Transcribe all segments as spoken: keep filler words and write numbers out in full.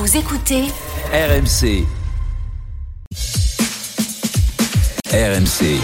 Vous écoutez R M C. R M C.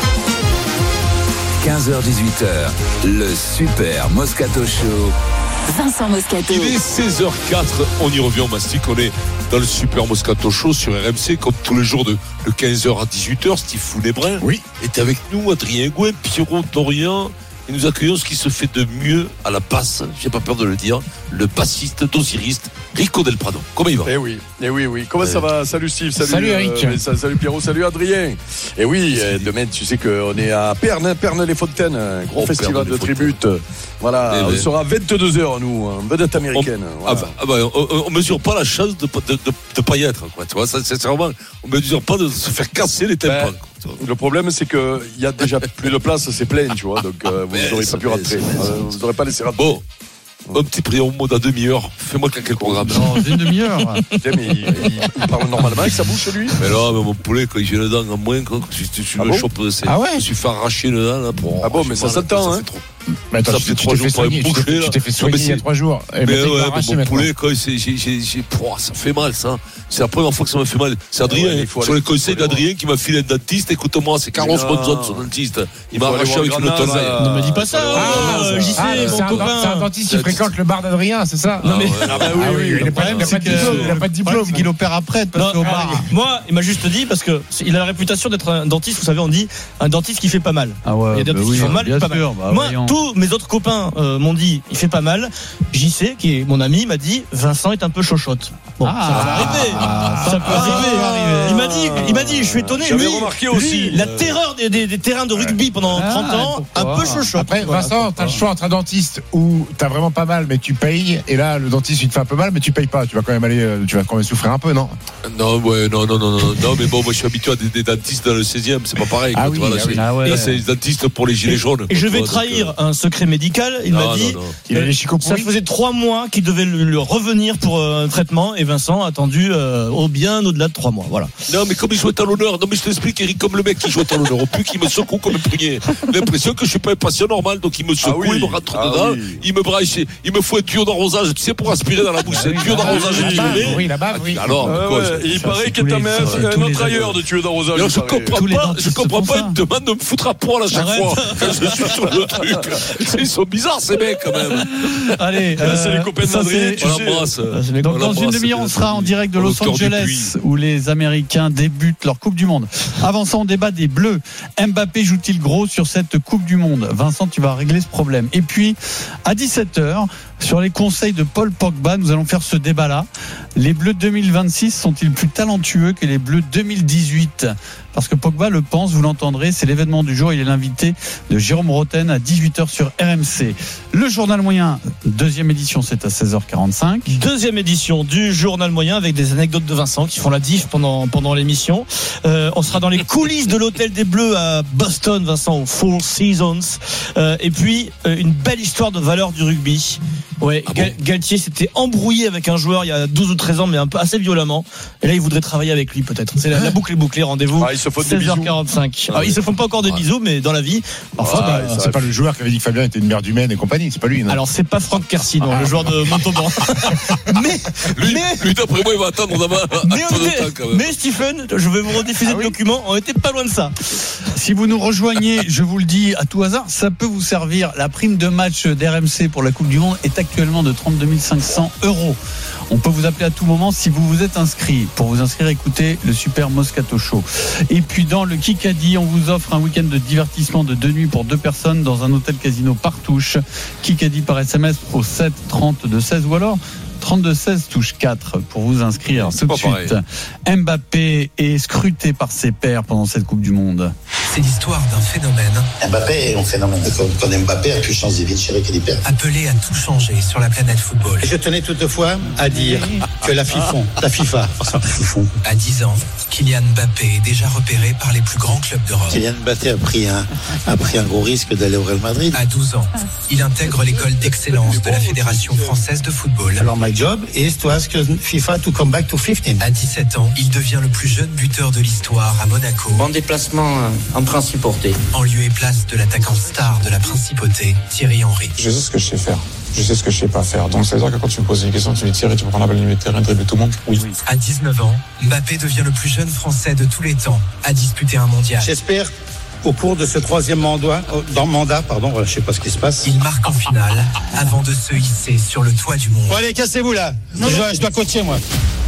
quinze heures dix-huit heures, le Super Moscato Show. Vincent Moscato. Il est seize heures quatre, on y revient, on mastique, on est dans le Super Moscato Show sur R M C, comme tous les jours de, de quinze heures à dix-huit heures. Steve Founébrin oui. est avec nous, Adrien Gouin, Pierrot Dorian, et nous accueillons ce qui se fait de mieux à la basse, j'ai pas peur de le dire, le bassiste d'Osiriste, Rico Del Prado. Comment il va? Eh oui, eh oui, oui. Comment euh... ça va? Salut Steve, salut, salut Eric. Euh, salut Pierrot, salut Adrien. Et oui, euh, demain, tu sais qu'on est à Perne, Perne-les-Fontaines, un gros oh, festival de tribute. Voilà, eh on ben. sera à vingt-deux heures, nous, en vedette américaine. On, voilà. ah bah, ah bah, on, on mesure pas la chance de ne de, de, de pas y être, quoi. Tu vois, ça, c'est vraiment, on mesure pas de se faire casser les tympans. Ben, le problème, c'est qu'il y a déjà plus de place, c'est plein, tu vois, donc euh, vous n'aurez pas pu rentrer. Euh, vous n'aurez pas laissé rentrer. Bon. Un petit prix en mode à demi-heure. Fais-moi claquer le programme. Non, une demi-heure. Tiens, mais il, il, il parle normalement avec sa bouche, lui. Mais là, mais mon poulet, quand j'ai le dent en moins, quand je, je, je ah le bon chope, c'est, ah ouais. je me suis fait arracher le dent là pour. Ah bon, mais ça s'attend, hein. Mais attends, ça fait trois jours pour me boucher. Tu t'es fait soigner il y a trois jours. Mais ouais, mon poulet, quand c'est, j'ai, j'ai, j'ai, ça fait mal, ça. C'est la première fois que ça me fait mal. C'est Adrien, sur les conseils d'Adrien qui m'a filé un dentiste. Écoute-moi, c'est Carlos Monzon, son dentiste. Il m'a arraché avec une tenaille. Ne me dis pas ça. J'y sais, mon copain. C'est un dentiste qui fréquente le bar d'Adrien, c'est ça? Non, mais. Ah, bah oui, oui, oui. Le problème, il n'a pas de diplôme. C'est qu'il opère après de passer au bar. Moi, il m'a juste dit, parce qu'il a la réputation d'être un dentiste, vous savez, on dit un dentiste qui fait pas mal. Ah ouais. Il y a des dentistes qui font mal, pas mal. Moi, tous mes autres copains m'ont dit, il fait pas mal. J C, qui est mon ami, m'a dit, Vincent est un peu chochotte. Bon, ça peut arriver. Ça peut arriver. Il m'a dit, il m'a dit, je suis étonné. J'avais remarqué aussi la terreur des, des, des terrains de rugby pendant trente ans, un peu chochotte. Après, Vincent, t'as le choix entre un dentiste où t'as vraiment pas mal, mais tu payes, et là, le dentiste, il te fait un peu mal, mais tu payes pas. Tu vas quand même aller, tu vas quand même souffrir un peu, non? Non, ouais, non, non, non, non, non, mais bon, moi, je suis habitué à des, des dentistes dans le seizième, c'est pas pareil. Ah oui, vois, là, ah c'est, oui. Ah ouais. là, c'est les dentistes pour les gilets jaunes. Et je vais trahir un secret médical. Il non, m'a dit, non, non. Il a les chicots ça faisait trois mois qu'il devait le revenir pour un traitement, et Vincent a attendu euh, au bien au-delà de trois mois. Voilà. Non, mais comme il jouait à l'honneur, non, mais je t'explique, Eric, comme le mec qui joue à l'honneur, au plus qu'il me secoue comme un prunier. J'ai l'impression que je suis pas un patient normal, donc il me secoue, ah oui. il me rentre ah dedans, oui. il me braille, il me faut un tuyau d'arrosage, tu sais, pour aspirer dans la bouche, un tuyau d'arrosage. Oui, la bave, oui. Alors, ah, quoi, ouais. Il paraît que t'as mis un autre ailleurs de tuyau d'arrosage. Alors, je comprends pas, je comprends pas, il me demande de me foutre à poil à chaque fois quand je suis sur le truc. Ils sont bizarres, ces mecs, quand même. Allez, euh, c'est les copains d'Adrien, tu sais. Donc, dans une demi-heure, on sera en direct de Los Angeles, où les Américains débutent leur Coupe du Monde. Avant ça, on débat des Bleus. Mbappé joue-t-il gros sur cette Coupe du Monde? Vincent, tu vas régler ce problème. Et puis, à dix-sept heures, sur les conseils de Paul Pogba, nous allons faire ce débat-là. Les Bleus deux mille vingt-six sont-ils plus talentueux que les Bleus deux mille dix-huit? Parce que Pogba le pense, vous l'entendrez, c'est l'événement du jour. Il est l'invité de Jérôme Roten à dix-huit heures sur R M C. Le journal moyen, deuxième édition, c'est à seize heures quarante-cinq. Deuxième édition du journal moyen avec des anecdotes de Vincent qui font la diff pendant, pendant l'émission. Euh, on sera dans les coulisses de l'hôtel des Bleus à Boston, Vincent, au Four Seasons. Euh, et puis, euh, une belle histoire de valeur du rugby. Ouais, ah Gal- bon Galtier s'était embrouillé avec un joueur il y a douze ou treize ans, mais un peu assez violemment. Et là, il voudrait travailler avec lui, peut-être. C'est la, la boucle est bouclée. Rendez-vous. Ah, seize heures quarante-cinq. Ah, ils se font pas encore des ouais. bisous, mais dans la vie. Enfin, ah, bah, c'est pas le joueur qui avait dit que Fabien était une merde humaine et compagnie. C'est pas lui, non? Alors, c'est pas Franck Kersey, non, ah, le joueur de Montauban. mais, lui, mais, lui, d'après moi, il va attendre d'abord. Mais, mais Stephen, je vais vous rediffuser ah, le oui. document. On était pas loin de ça. Si vous nous rejoignez, je vous le dis à tout hasard, ça peut vous servir. La prime de match d'R M C pour la Coupe du Monde est actuellement de trente-deux mille cinq cents euros. On peut vous appeler à tout moment si vous vous êtes inscrit. Pour vous inscrire, écoutez le Super Moscato Show. Et puis dans le Kikadi, on vous offre un week-end de divertissement de deux nuits pour deux personnes dans un hôtel casino Partouche. Kikadi par S M S au sept trente-deux seize ou alors trente-deux seize touche quatre pour vous inscrire. Tout de suite, pareil. Mbappé est scruté par ses pairs pendant cette Coupe du Monde. C'est l'histoire d'un phénomène. Mbappé est un phénomène. Quand Mbappé a pu changer de vincere che li perd. Appelé à tout changer sur la planète football. Je tenais toutefois à dire que la FIFA, la FIFA, à dix ans, Kylian Mbappé est déjà repéré par les plus grands clubs d'Europe. Kylian Mbappé a pris un, a pris un gros risque d'aller au Real Madrid. À douze ans, il intègre l'école d'excellence de la Fédération française de football. Alors my job is to ask FIFA to come back to fifteen. À dix-sept ans, il devient le plus jeune buteur de l'histoire à Monaco. En déplacement en principauté. En lieu et place de l'attaquant star de la principauté, Thierry Henry. Je sais ce que je sais faire. Je sais ce que je sais pas faire. Donc, ça veut dire que quand tu me poses une question, tu me dis Thierry, tu peux prendre la balle au milieu de terrain, dribbler tout le monde? Oui. À dix-neuf ans, Mbappé devient le plus jeune Français de tous les temps à disputer un mondial. J'espère au cours de ce troisième mandat, dans mandat, pardon, je sais pas ce qui se passe. Il marque en finale avant de se hisser sur le toit du monde. Bon, allez, cassez-vous là. Je dois, je dois coacher, moi.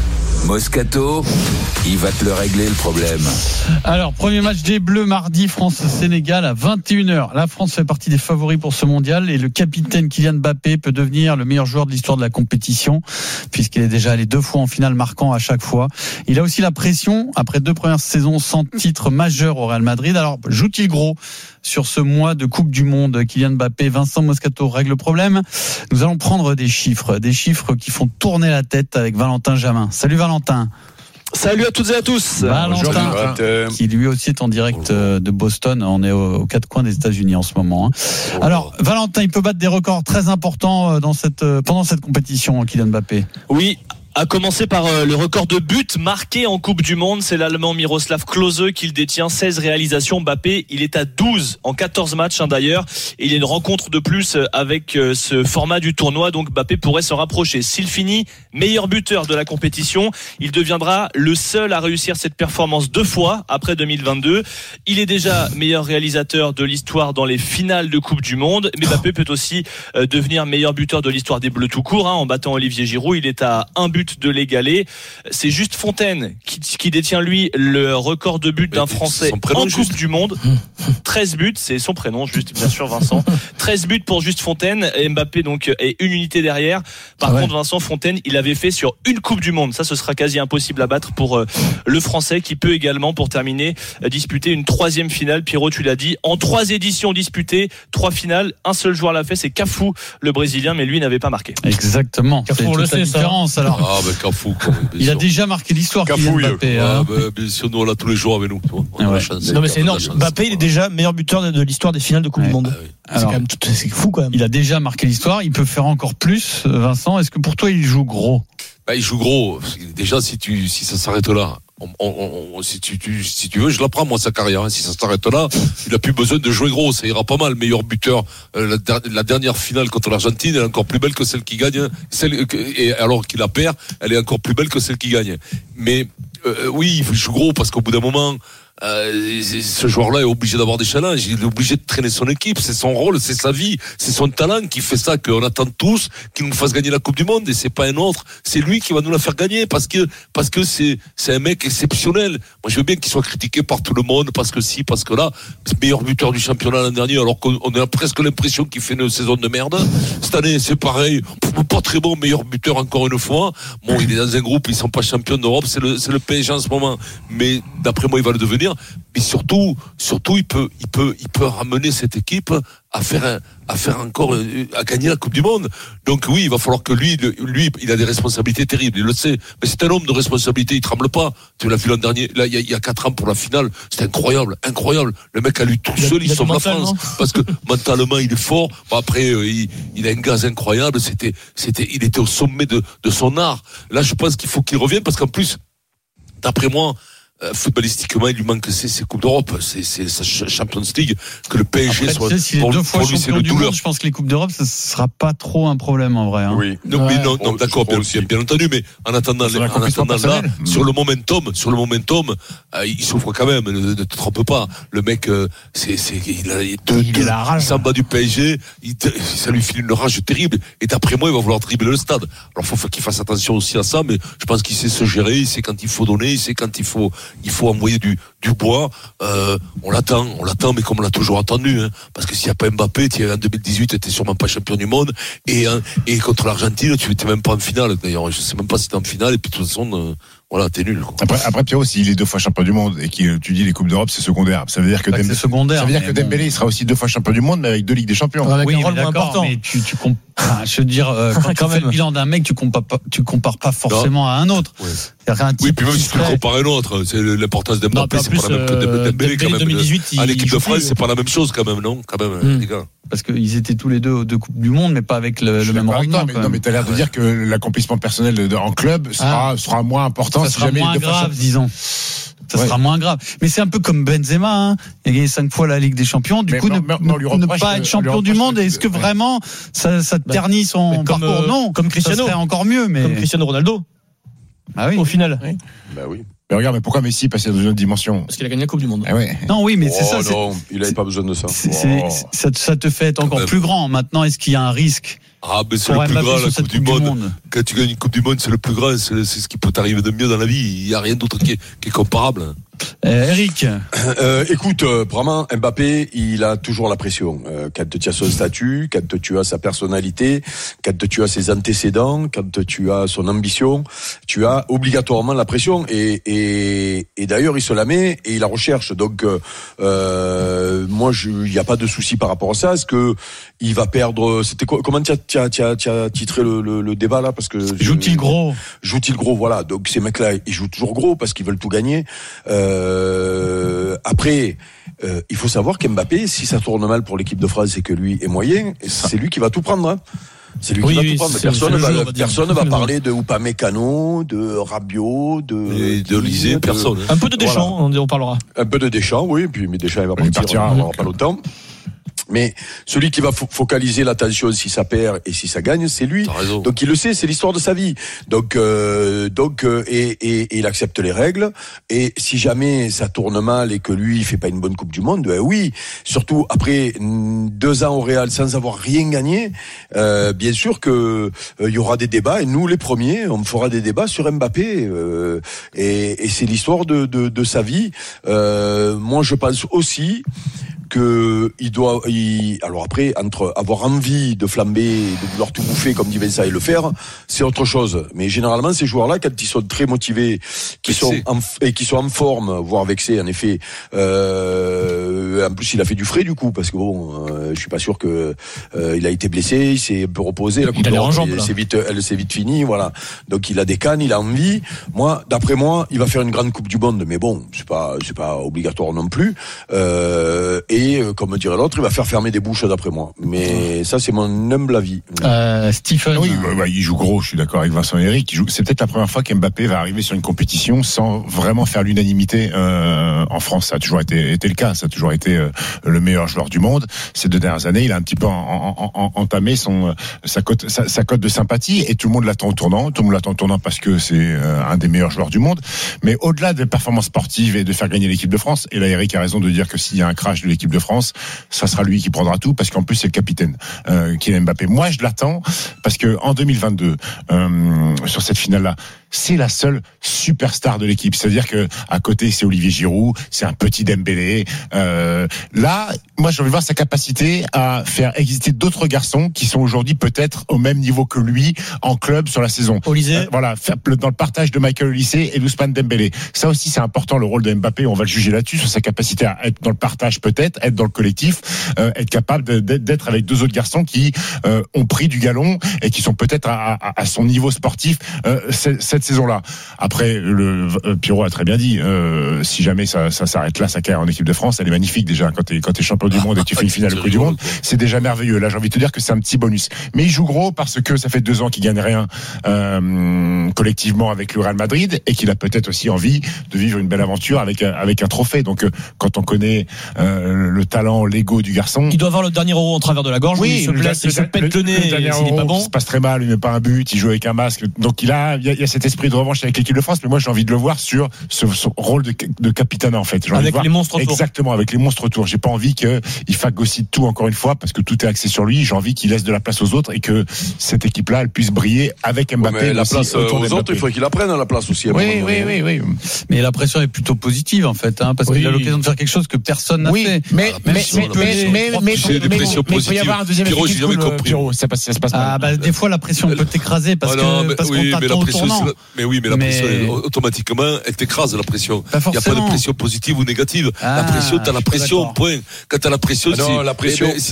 Moscato, il va te le régler le problème. Alors, premier match des Bleus mardi, France-Sénégal à vingt et une heures. La France fait partie des favoris pour ce mondial et le capitaine Kylian Mbappé peut devenir le meilleur joueur de l'histoire de la compétition puisqu'il est déjà allé deux fois en finale, marquant à chaque fois. Il a aussi la pression après deux premières saisons sans titre majeur au Real Madrid. Alors, joue-t-il gros sur ce mois de Coupe du Monde? Kylian Mbappé, Vincent Moscato règle le problème. Nous allons prendre des chiffres, des chiffres qui font tourner la tête avec Valentin Jamin. Salut Valentin. Salut à toutes et à tous. Valentin, Bonjour, qui lui aussi est en direct de Boston. On est aux quatre coins des États-Unis en ce moment. Alors, Valentin, il peut battre des records très importants dans cette, pendant cette compétition, Kylian Mbappé. Oui. À commencer par euh, le record de buts marqués en Coupe du Monde, c'est l'Allemand Miroslav Klose qui le détient, seize réalisations. Mbappé, il est à douze en quatorze matchs hein, d'ailleurs. Et il y a une rencontre de plus avec euh, ce format du tournoi, donc Mbappé pourrait se rapprocher. S'il finit meilleur buteur de la compétition, il deviendra le seul à réussir cette performance deux fois après deux mille vingt-deux. Il est déjà meilleur réalisateur de l'histoire dans les finales de Coupe du Monde, mais Mbappé peut aussi euh, devenir meilleur buteur de l'histoire des Bleus tout court hein, en battant Olivier Giroud. Il est à un but de l'égaler. C'est Juste Fontaine qui, qui détient lui le record de buts d'un Français en Coupe du Monde. treize buts, c'est son prénom, juste bien sûr Vincent. treize buts pour Juste Fontaine. Et Mbappé donc est une unité derrière. Par ah ouais. contre Vincent Fontaine, il avait fait sur une Coupe du Monde. Ça, ce sera quasi impossible à battre pour euh, le Français qui peut également, pour terminer, euh, disputer une troisième finale. Pierrot, tu l'as dit, en trois éditions disputées, trois finales, un seul joueur l'a fait, c'est Cafu, le Brésilien, mais lui n'avait pas marqué. Exactement. Cafu, c'est toute la différence alors. Ah ben Cafu, quand même, il a déjà marqué l'histoire. Kylian Mbappé. Ah, ben, bien sûr, nous on l'a tous les jours avec nous. On a la chance. Non mais c'est énorme. Mbappé, il est déjà meilleur buteur de, de l'histoire des finales de Coupe ouais. du Monde. Ah, oui. C'est Alors, quand même tout, c'est fou quand même. Il a déjà marqué l'histoire. Il peut faire encore plus. Vincent, est-ce que pour toi il joue gros? Bah, il joue gros. Déjà, si tu, si ça s'arrête là. On, on, on, si, tu, tu, si tu veux, je la prends moi sa carrière. Hein. Si ça s'arrête là, il a plus besoin de jouer gros. Ça ira pas mal. Meilleur buteur. Euh, la, la dernière finale contre l'Argentine, elle est encore plus belle que celle qui gagne. Celle, et alors qu'il la perd, elle est encore plus belle que celle qui gagne. Mais euh, oui, il joue gros parce qu'au bout d'un moment. Euh, ce joueur-là est obligé d'avoir des challenges, il est obligé de traîner son équipe, c'est son rôle, c'est sa vie, c'est son talent qui fait ça, qu'on attend tous, qu'il nous fasse gagner la Coupe du Monde, et c'est pas un autre, c'est lui qui va nous la faire gagner, parce que parce que c'est c'est un mec exceptionnel. Moi je veux bien qu'il soit critiqué par tout le monde, parce que si, parce que là, c'est meilleur buteur du championnat l'an dernier, alors qu'on a presque l'impression qu'il fait une saison de merde. Cette année c'est pareil, pas très bon, meilleur buteur encore une fois. Bon, il est dans un groupe, ils sont pas champions d'Europe, c'est le c'est le P S G en ce moment, mais d'après moi il va le devenir. Mais surtout, surtout, il peut, il peut, il peut ramener cette équipe à faire, un, à faire encore, à gagner la Coupe du Monde. Donc oui, il va falloir que lui, lui, il a des responsabilités terribles, il le sait. Mais c'est un homme de responsabilité, il tremble pas. Tu l'as vu l'an dernier, là, il y a, il y a quatre ans pour la finale, c'était incroyable, incroyable. Le mec a lui tout seul, il, il sauve la France, parce que mentalement il est fort. Bon, après, il, il a un gaz incroyable. C'était, c'était, il était au sommet de, de son art. Là, je pense qu'il faut qu'il revienne, parce qu'en plus, d'après moi. Euh, footballistiquement, il lui manque ces, ces Coupes d'Europe, c'est, c'est sa Champions League, que le P S G Après, soit. Tu sais, s'il est pour, deux fois pour lui, champion c'est le du douleur. monde, je pense que les Coupes d'Europe, ça sera pas trop un problème en vrai. Hein. Oui. Non, ouais. mais non, non, d'accord, bien, bien, bien entendu, mais en attendant, en attendant là, mmh. sur le momentum, sur le momentum, euh, il souffre quand même. Ne, ne te trompe pas. Le mec, euh, c'est, c'est, il a deux, il deux, la rage. il s'en bat du P S G, il, ça lui file une rage terrible. Et d'après moi, il va vouloir dribbler le stade. Alors, faut, faut qu'il fasse attention aussi à ça, mais je pense qu'il sait se gérer, il sait quand il faut donner, il sait quand il faut, il faut envoyer du, du bois. Euh, on l'attend, on l'attend, mais comme on l'a toujours attendu, hein, parce que s'il n'y a pas Mbappé, tu en deux mille dix-huit, tu n'étais sûrement pas champion du monde, et, hein, et contre l'Argentine, tu n'étais même pas en finale. D'ailleurs, je ne sais même pas si tu es en finale, et puis de toute façon, euh, voilà, t'es nul. Quoi. Après, après Pierrot, s'il est deux fois champion du monde et que tu dis les coupes d'Europe, c'est secondaire. Ça veut dire que, Dembélé, Dembélé, c'est secondaire, ça veut dire que bon. Dembélé il sera aussi deux fois champion du monde, mais avec deux ligues des champions. Avec oui, un rôle mais moins important. Mais tu, tu comp... enfin, je veux dire, euh, quand, quand tu fais le bilan d'un mec, tu compares pas, tu compares pas forcément non. à un autre. Ouais. Un oui, puis même si tu le compares à un autre, c'est l'importance d'Mbappé, c'est pas la même que Dembélé quand même. deux mille dix-huit, à l'équipe de France, c'est pas la même chose quand même, non, quand même, mmh. les gars. Parce qu'ils étaient tous les deux aux deux Coupes du Monde, mais pas avec le, le même rendement. Mais, non, mais t'as l'air de dire que l'accomplissement personnel de, de, en club sera, ah. sera moins important. Ça si sera jamais moins il grave, fois... disons. ça ouais. sera moins grave. Mais c'est un peu comme Benzema, hein. Il a gagné cinq fois la Ligue des Champions. Du mais coup, non, ne, non, ne pas être champion du monde, est-ce que vraiment ça, ça ternit son comme, parcours? euh, Non, comme Cristiano. Ça serait encore mieux, mais comme Cristiano Ronaldo. Ah oui. Au final. Oui. Bah oui. Mais regarde, mais pourquoi Messi passait dans une autre dimension? Parce qu'il a gagné la Coupe du Monde. Ah ouais. Non, oui, mais oh c'est ça. Non, c'est, il n'avait pas besoin de ça. C'est, c'est, oh. ça. Ça te fait être encore plus grand. Maintenant, est-ce qu'il y a un risque? Ah, mais c'est le plus grand, la Coupe, coupe du, monde. du Monde. Quand tu gagnes une Coupe du Monde, c'est le plus grand, c'est, c'est ce qui peut t'arriver de mieux dans la vie. Il n'y a rien d'autre qui est, qui est comparable. Euh, Eric. Euh, écoute, euh, vraiment, Mbappé, il a toujours la pression. Euh, quand tu as son statut, quand tu as sa personnalité, quand tu as ses antécédents, quand tu as son ambition, tu as obligatoirement la pression. Et, et, et d'ailleurs, il se la met et il la recherche. Donc, euh, moi, il n'y a pas de souci par rapport à ça. Est-ce que il va perdre? C'était quoi, comment tu as, tu as, tu as, tu as titré le, le, le débat là? Parce que joue-t-il gros? Joue-t-il gros? Voilà. Donc ces mecs-là, ils jouent toujours gros parce qu'ils veulent tout gagner. Euh, après, euh, il faut savoir qu'Mbappé, si ça tourne mal pour l'équipe de France et que lui est moyen, c'est lui qui va tout prendre. Hein. C'est lui qui oui, va oui, tout prendre. Personne va, jeu, personne va parler de Upamecano, de Rabiot, de de Olysée, personne. Un peu de Deschamps, voilà. on parlera. Un peu de Deschamps, oui. Puis mais Deschamps il va partir, partira, on n'aura pas longtemps. Mais celui qui va focaliser l'attention si ça perd et si ça gagne, c'est lui. Donc il le sait, c'est l'histoire de sa vie. Donc euh, donc euh, et, et, et il accepte les règles. Et si jamais ça tourne mal et que lui il fait pas une bonne Coupe du Monde, ben oui. Surtout après deux ans au Real sans avoir rien gagné, euh, bien sûr que il euh, y aura des débats. Et nous les premiers, on fera des débats sur Mbappé. Euh, et, et c'est l'histoire de de, de sa vie. Euh, moi je pense aussi que il doit, il, alors après, entre avoir envie de flamber, de vouloir tout bouffer comme dit Vincent et le faire, c'est autre chose. Mais généralement, ces joueurs-là, quand ils sont très motivés, qui sont en, et qui sont en forme, voire vexés, en effet, euh, en plus, il a fait du frais du coup, parce que bon, euh, je suis pas sûr que euh, il a été blessé, il s'est un peu reposé, la coupe d'Europe, c'est vite, elle s'est vite finie, voilà. Donc il a des cannes, il a envie. Moi, d'après moi, il va faire une grande Coupe du Monde, mais bon, c'est pas, c'est pas obligatoire non plus. Euh, et Et comme dirait l'autre, il va faire fermer des bouches d'après moi. Mais ça, c'est mon humble avis. Euh, Stephen. Oui, bah, bah, il joue gros. Je suis d'accord avec Vincent et Eric. Il joue. C'est peut-être la première fois qu'Mbappé va arriver sur une compétition sans vraiment faire l'unanimité euh, en France. Ça a toujours été, été le cas. Ça a toujours été euh, le meilleur joueur du monde. Ces deux dernières années, il a un petit peu en, en, en, entamé son sa cote sa, sa cote de sympathie et tout le monde l'attend au tournant. Tout le monde l'attend au tournant parce que c'est euh, un des meilleurs joueurs du monde. Mais au-delà des performances sportives et de faire gagner l'équipe de France, et là Eric a raison de dire que s'il y a un crash de l'équipe de France, ça sera lui qui prendra tout parce qu'en plus c'est le capitaine euh, Kylian Mbappé. Moi je l'attends parce que en deux mille vingt-deux euh, sur cette finale là, c'est la seule superstar de l'équipe. C'est-à-dire que à côté c'est Olivier Giroud, c'est un petit Dembélé. Euh, là, moi j'ai envie de voir sa capacité à faire exister d'autres garçons qui sont aujourd'hui peut-être au même niveau que lui en club sur la saison. Olysée. Euh, voilà, dans le partage de Michael Olysée et d'Ousmane Dembélé. Ça aussi c'est important le rôle de Mbappé. On va le juger là-dessus sur sa capacité à être dans le partage peut-être, être dans le collectif, euh, être capable de, d'être avec deux autres garçons qui euh, ont pris du galon et qui sont peut-être à, à, à son niveau sportif euh, cette, cette saison-là. Après, le euh, Pierrot a très bien dit, euh, si jamais ça, ça s'arrête là, sa carrière en équipe de France, elle est magnifique déjà. Quand t'es quand t'es champion du monde et que tu fais une finale de Coupe du Monde, c'est déjà merveilleux. Là, j'ai envie de te dire que c'est un petit bonus. Mais il joue gros parce que ça fait deux ans qu'il gagne rien euh, collectivement avec le Real Madrid et qu'il a peut-être aussi envie de vivre une belle aventure avec avec un trophée. Donc, euh, quand on connaît euh, le talent, l'ego du garçon, il doit avoir le dernier euro en travers de la gorge. Oui, il se place, il se pète le, le nez. Le s'il n'est pas bon, ça se passe très mal. Il met pas un but, il joue avec un masque. Donc il a, il y a, il y a cet esprit de revanche avec l'équipe de France. Mais moi, j'ai envie de le voir sur ce, son rôle de, de capitaine en fait. J'ai avec les monstres autour. Exactement, avec les monstres autour. J'ai pas envie qu'il phagocyte tout encore une fois parce que tout est axé sur lui. J'ai envie qu'il laisse de la place aux autres et que cette équipe-là, elle puisse briller avec Mbappé. Ouais, mais la place aux Mbappé. Autres, il faut qu'il apprenne à la place aussi. Oui, oui, oui, oui. Mais la pression est plutôt positive en fait, hein, parce oui. qu'il a l'occasion de faire quelque chose que personne n'a oui, fait. Mais, mais, mais, mais, mais, mais, mais, des pressions mais il peut y avoir un deuxième Pierrot, j'ai jamais compris. Pierrot, ça passe, ça se passe ah, bah, des fois, la pression peut t'écraser parce ah non, que, mais, parce oui, qu'on t'attend au tournant. Mais oui, mais la mais... pression, automatiquement, elle t'écrase, la pression. Il n'y a pas de pression positive ou négative. Ah, la pression, t'as la pression, point. Quand t'as la pression, ah non, la pression. Eh ben,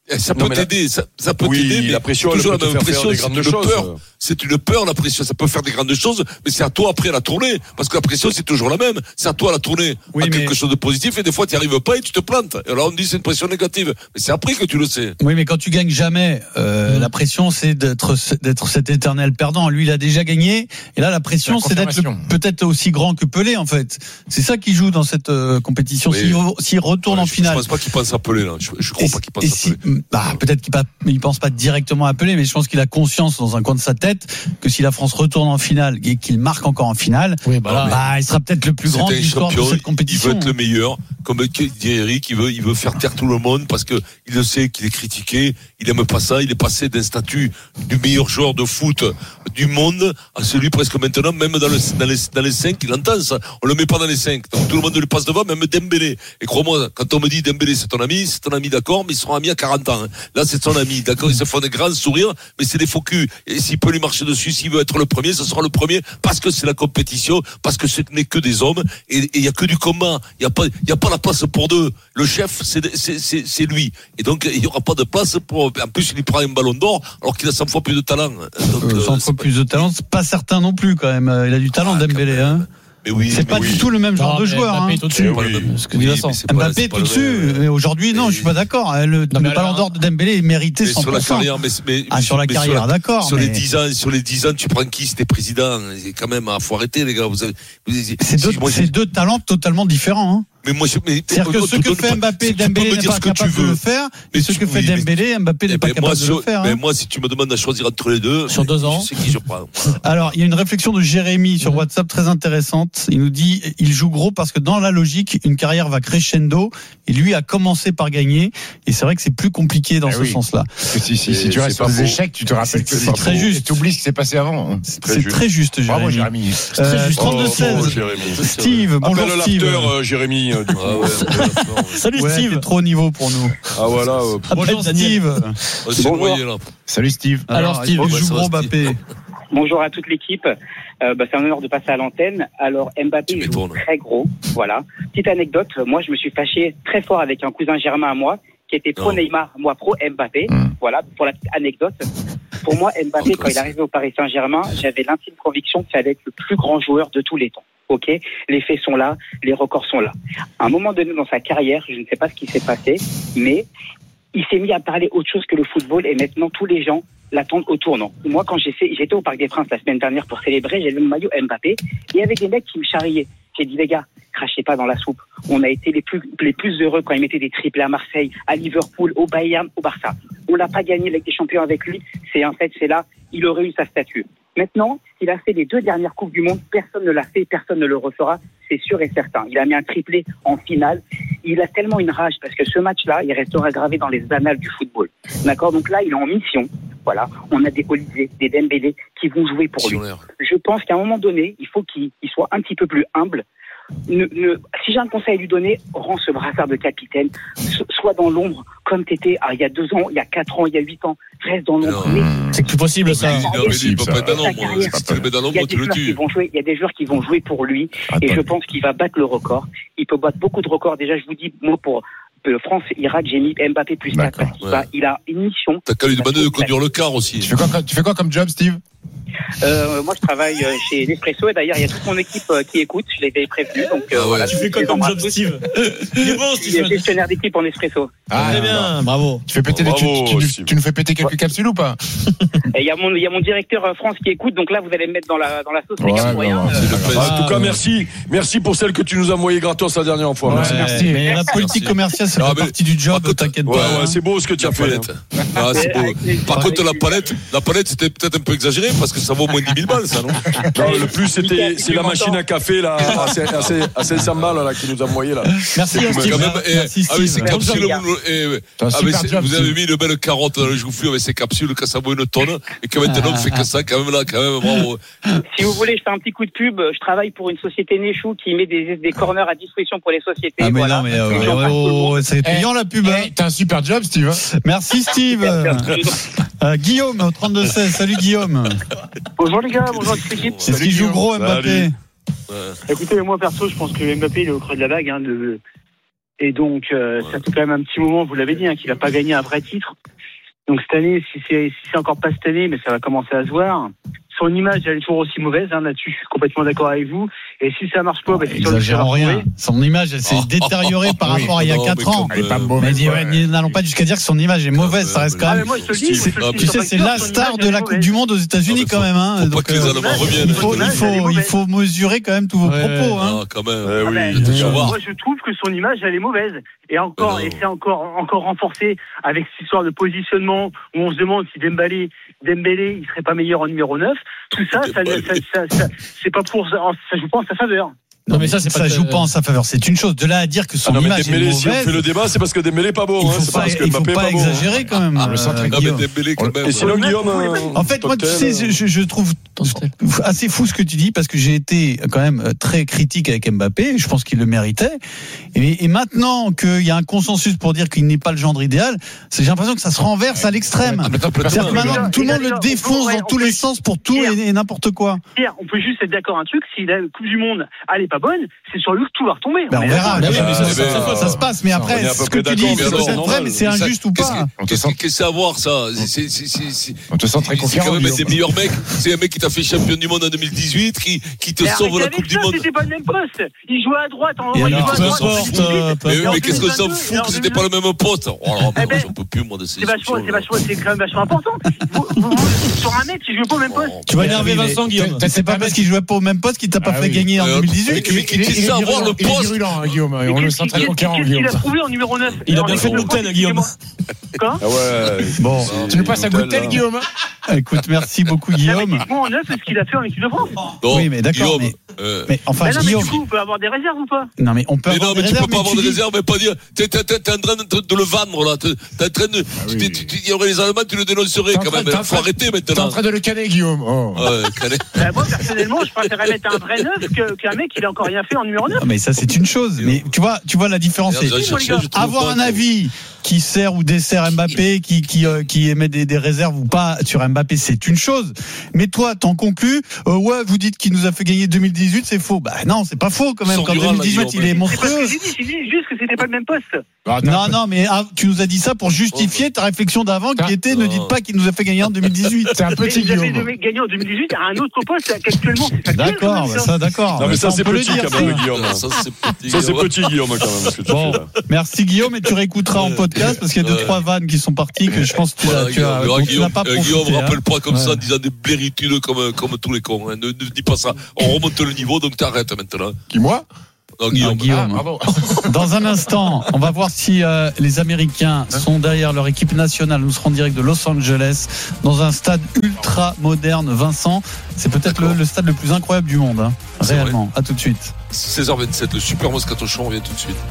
Ça peut t'aider, ça, ça peut oui, t'aider. Mais la pression, toujours elle peut la même te faire pression, faire des c'est grandes une choses. peur. C'est une peur, la pression. Ça peut faire des grandes choses, mais c'est à toi après la tournée. Parce que la pression, c'est toujours la même. C'est à toi la tournée. Oui, à mais... quelque chose de positif, et des fois, tu n'y arrives pas et tu te plantes. Et alors, on dit c'est une pression négative. Mais c'est après que tu le sais. Oui, mais quand tu gagnes jamais, euh, mmh. la pression, c'est d'être, d'être cet éternel perdant. Lui, il a déjà gagné. Et là, la pression, c'est d'être le, peut-être aussi grand que Pelé, en fait. C'est ça qui joue dans cette euh, compétition. S'il, s'il retourne ouais, en je, finale. Je pense pas qu'il pense à Pelé, là. Je, je crois et, pas qu'il pense à si, Pelé. Bah, peut-être qu'il ne pense pas directement à Pelé, mais je pense qu'il a conscience dans un coin de sa tête que si la France retourne en finale et qu'il marque encore en finale, oui, bah, là, bah, il sera peut-être le plus grand de l'histoire de cette compétition. Il veut être le meilleur. Comme dit Eric, il veut, il veut faire taire tout le monde parce que il le sait qu'il est critiqué. Il aime pas ça. Il est passé d'un statut du meilleur joueur de foot du monde à celui presque maintenant, même dans, le, dans les dans les cinq, il entend ça. On le met pas dans les cinq. Donc tout le monde lui passe devant, même Dembélé. Et crois-moi, quand on me dit Dembélé c'est ton ami, c'est ton ami d'accord, mais ils seront amis à quarante ans. Hein. Là c'est son ami, d'accord. Ils se font des grands sourires, mais c'est des faux culs. Et s'il peut lui marcher dessus, s'il veut être le premier, ce sera le premier parce que c'est la compétition, parce que ce n'est que des hommes et il y a que du combat. Il y a pas, il y a pas la place pour deux. Le chef, c'est c'est c'est, c'est lui. Et donc il y aura pas de place pour. En plus, il prend un ballon d'or alors qu'il a cent fois plus de talent. Donc, euh, cent fois plus de talent, c'est pas certain non plus quand même. Il a du talent, ah, Dembélé. Hein. Mais oui, c'est mais pas oui. du tout le même genre non, de joueur. Mbappé hein. est au-dessus. Oui, oui, Mbappé est au-dessus. Mais aujourd'hui, non, mais... je suis pas d'accord. Le, non, le ballon d'or de Dembélé est mérité mais cent pour cent. Sur la carrière, mais, mais, ah, sur la mais carrière, sur la, d'accord. Sur mais... les dix ans, sur les dix ans, tu prends qui c'était président? C'est quand même, faut arrêter les gars. Vous avez, vous avez, c'est deux, moi, c'est deux talents totalement différents. Hein. Mais moi, je, mais, c'est-à-dire que ce que fait Mbappé, Dembélé n'est pas capable de le faire, et ce que fait Dembélé, Mbappé n'est pas capable de le faire. Mais moi, si tu me demandes à choisir entre les deux, sur deux ans, je sais qui je prends. Alors, il y a une réflexion de Jérémy sur WhatsApp très intéressante. Il nous dit, il joue gros parce que dans la logique, une carrière va crescendo, et lui a commencé par gagner, et c'est vrai que c'est plus compliqué dans ce sens-là. Si si tu restes sur les échecs, tu te rappelles que c'est très juste. Tu oublies ce qui s'est passé avant. C'est très juste, Jérémy. Bravo, Jérémy. Très juste. trente-deux seize. Steve, bonjour Steve. Jérémy. Du coup. Ah ouais, salut ouais, Steve. T'es trop haut niveau pour nous. Ah voilà. Euh, bonjour Steve. Bonjour. Salut Steve. Alors, Alors Steve, il joue gros Mbappé. Bonjour à toute l'équipe. Euh, bah, c'est un honneur de passer à l'antenne. Alors Mbappé joue très gros. Voilà. Petite anecdote. Moi, je me suis fâché très fort avec un cousin germain à moi qui était pro non. Neymar, moi pro Mbappé. Mmh. Voilà pour la petite anecdote. Pour moi, Mbappé, quand il est arrivé au Paris Saint-Germain, j'avais l'intime conviction que ça allait être le plus grand joueur de tous les temps. Ok, les faits sont là, les records sont là. À un moment donné dans sa carrière, je ne sais pas ce qui s'est passé, mais il s'est mis à parler autre chose que le football et maintenant tous les gens l'attendent au tournant. Moi, quand j'ai fait, j'étais au Parc des Princes la semaine dernière pour célébrer, j'ai vu le maillot Mbappé et il y avait des mecs qui me charriaient. J'ai dit les gars, crachez pas dans la soupe. On a été les plus les plus heureux quand il mettait des triplés à Marseille, à Liverpool, au Bayern, au Barça. On l'a pas gagné avec des champions avec lui. C'est en fait, c'est là, il aurait eu sa statue. Maintenant, il a fait les deux dernières Coupes du Monde, personne ne l'a fait, personne ne le refera, c'est sûr et certain. Il a mis un triplé en finale. Il a tellement une rage parce que ce match-là, il restera gravé dans les annales du football. D'accord ? Donc là, il est en mission. Voilà. On a des Olivier, des Dembélé qui vont jouer pour lui. Je pense qu'à un moment donné, il faut qu'il il soit un petit peu plus humble. Ne, ne, si j'ai un conseil à lui donner, rends ce brassard de capitaine, sois dans l'ombre comme t'étais ah, il y a deux ans, il y a quatre ans, il y a huit ans, reste dans l'ombre. Mais, c'est plus possible ça. Non, mais lui, il peut pas être dans l'ombre. Il y a des joueurs qui vont jouer pour lui et je pense qu'il va battre le record. Il peut battre beaucoup de records. Déjà, je vous dis, moi, pour France-Irak, j'ai mis Mbappé plus quatre parce qu'il va, il a une mission. T'as qu'à lui demander de conduire le car aussi. Tu fais quoi, tu fais quoi comme job, Steve? Euh, moi, je travaille chez Nespresso et d'ailleurs, il y a toute mon équipe euh, qui écoute. Je l'avais prévenu. Donc, euh, ah ouais, voilà. Tu fais quoi comme job, Steve? Il est bon, Steve. Je suis gestionnaire d'équipe en Nespresso. Ah, très bien, bravo. Tu fais péter bravo, des, tu, tu, tu, tu nous fais péter quelques ouais. capsules ou pas? Il y a mon, il y a mon directeur France qui écoute. Donc là, vous allez me mettre dans la, dans la sauce. Ouais, ouais, ouais, euh, ah, en tout cas, merci, merci pour celle que tu nous as envoyée gratos la dernière fois. Ouais, merci, merci. Mais merci. La politique commerciale, c'est ah, partie du job. T'inquiète pas. Ouais, c'est beau ce que tu as fait. Ah, c'est beau. Par contre, la palette, la palette, c'était peut-être un peu exagéré parce que ça vaut moins de dix mille balles, ça, non? Non, le plus, c'était, c'est la machine à café, là, à cinq cents balles, là, qui nous a envoyé, là. Merci, Steve. Merci, Steve. Avec ces capsules, vous avez mis une belle carotte dans le joufflu avec ces capsules, que ça vaut une tonne, et que maintenant, on fait que ça, quand même, là, quand même, bravo. Si vous voulez, je fais un petit coup de pub. Je travaille pour une société Néchou qui met des, des corners à disposition pour les sociétés. Ah, mais voilà. non, mais, euh, oh, oh, c'est payant, la pub. Hey, t'as un super job, Steve. Merci, Steve. euh, Guillaume, au trente-deux seize. Salut, Guillaume. Bonjour, les gars. Bonjour, l'équipe. C'est ce qui joue gros, Mbappé. Ouais. Écoutez, moi, perso, je pense que Mbappé, il est au creux de la vague, hein, de, Et donc, euh, ça fait quand même un petit moment, vous l'avez dit, hein, qu'il n'a pas gagné un vrai titre. Donc cette année, si c'est, si c'est encore pas cette année, mais ça va commencer à se voir. Son image, elle est toujours aussi mauvaise, hein, là-dessus. Je suis complètement d'accord avec vous. Et si ça marche pas, bah, c'est exagérons rien. Son image, elle s'est oh, détériorée oh, oh, par oui, rapport à il y a quatre ans. Elle est pas mauvaise. Mais ouais. N'allons pas jusqu'à dire que son image est mauvaise. Ça reste quand même. Tu sais, c'est la star de la Coupe du Monde aux États-Unis quand même. Hein. Donc, euh, il faut, il faut, il faut mesurer quand même tous vos propos. Hein. Quand même. Moi, je trouve que son image, elle est mauvaise. Et encore, et c'est encore, encore renforcé avec cette histoire de positionnement où on se demande si Dembélé, Dembélé, il serait pas meilleur en numéro neuf. Tout ça, ça, ça, ça, ça, c'est pas pour, ça joue pas en sa faveur. Non mais ça c'est pas ça joue pas en sa faveur, c'est une chose. De là à dire que son ah non, image Dembélé, est mauvaise. Si on fait le débat, c'est parce que Dembélé est pas bon. Il faut hein, pas, parce que il faut pas exagérer bon. quand même. Ah, le centre Guillaume. Dembélé quand même. Et sinon Guillaume. En fait, moi tu sais, je, je trouve assez fou ce que tu dis parce que j'ai été quand même très critique avec Mbappé. Je pense qu'il le méritait. Et, et maintenant qu'il y a un consensus pour dire qu'il n'est pas le gendre idéal, j'ai l'impression que ça se renverse à l'extrême. C'est-à-dire que maintenant tout le monde le défonce dans tous les sens pour tout et n'importe quoi. Pierre, on peut juste être d'accord un truc. Si la Coupe du Monde elle est pas bonne, c'est sur lui que tout va retomber. Ben on verra. Ben ça, ça, ça, ça se passe, mais après, ce que tu dis, c'est peut-être vrai, mais c'est injuste ou pas. Qu'est-ce que c'est à voir ça? On te sent très confiant. C'est quand même des meilleurs mecs. C'est un mec qui t'a fait champion du monde en deux mille dix-huit, qui qui te sauve la Coupe du Monde. C'était pas le même poste. Il jouait à droite. Mais qu'est-ce que ça me fout que c'était pas le même poste? Oh là, j'en peux plus moi de ces. C'est vachement, c'est vachement, c'est quand même vachement important. Sur un mec qui joue pas au même poste. Tu vas énerver Vincent Guillaume. C'est pas parce qu'il jouait pas au même poste qu'il t'a pas fait gagner en deux mille dix-huit. Mais qui sait avoir le poste? Guillaume, on le sent très conquérant, Guillaume. Il a trouvé en numéro neuf. Il a bien fait Gouten, Guillaume. Quoi? Ah ouais. Bon. Tu nous passes à Gouten, Guillaume? Écoute, merci beaucoup, Guillaume. En neuf, c'est ce qu'il a fait en équipe de France. Oui, mais d'accord. Mais, euh... mais enfin, mais non, Guillaume. Mais du coup, on peut avoir des réserves ou pas? Non, mais on peut mais avoir non, des mais réserves. Tu peux pas avoir des réserves, mais pas dire. T'es, t'es, t'es en train de, de le vendre, là. T'es, t'es en train de. Ah, oui. tu, tu, tu, il y aurait les Allemands, tu le dénoncerais quand même. Il faut arrêter maintenant. T'es en train de le caler, Guillaume. Oh. Ouais, caler. Bah, moi, personnellement, je préférerais mettre un vrai neuf que, qu'un mec qui n'a encore rien fait en numéro neuf. Non, mais ça, c'est une chose. Mais tu vois, tu vois la différence. C'est avoir un avis qui sert ou dessert Mbappé, qui qui euh, qui émet des, des réserves ou pas sur Mbappé, c'est une chose. Mais toi, t'en conclus, euh, ouais, vous dites qu'il nous a fait gagner deux mille dix-huit, c'est faux. Bah non, c'est pas faux quand même. Quand deux mille dix-huit, il est monstrueux. J'ai dit, j'ai dit juste que c'était pas le même poste. Ah, non, non, mais ah, tu nous as dit ça pour justifier ta réflexion d'avant qui était ne dites pas qu'il nous a fait gagner en deux mille dix-huit. C'est un petit Guillaume. Il avait gagné en deux mille dix-huit à un autre poste qu'actuellement. C'est d'accord, bah ça, d'accord. Non, mais ça, c'est petit quand même, Guillaume. Ça, c'est petit, Guillaume, quand même. Bon, merci, Guillaume, et tu réécouteras en podcast parce qu'il y a deux, trois vannes qui sont parties que je pense que tu as, tu as, Guillaume, tu n'as pas profité. Guillaume, rappelle pas comme ça en disant des bléritudes comme, comme tous les cons. Ne, ne dis pas ça. On remonte le niveau, donc t'arrêtes maintenant. Qui, moi? Non, Guillaume. Non, Guillaume. Ah, bravo. Dans un instant, on va voir si euh, les Américains sont derrière leur équipe nationale. Nous serons en direct de Los Angeles dans un stade ultra moderne. Vincent, c'est peut-être le, le stade le plus incroyable du monde, hein, réellement. Vrai. À tout de suite. seize heures vingt-sept, le Super Moscato Show, on vient tout de suite.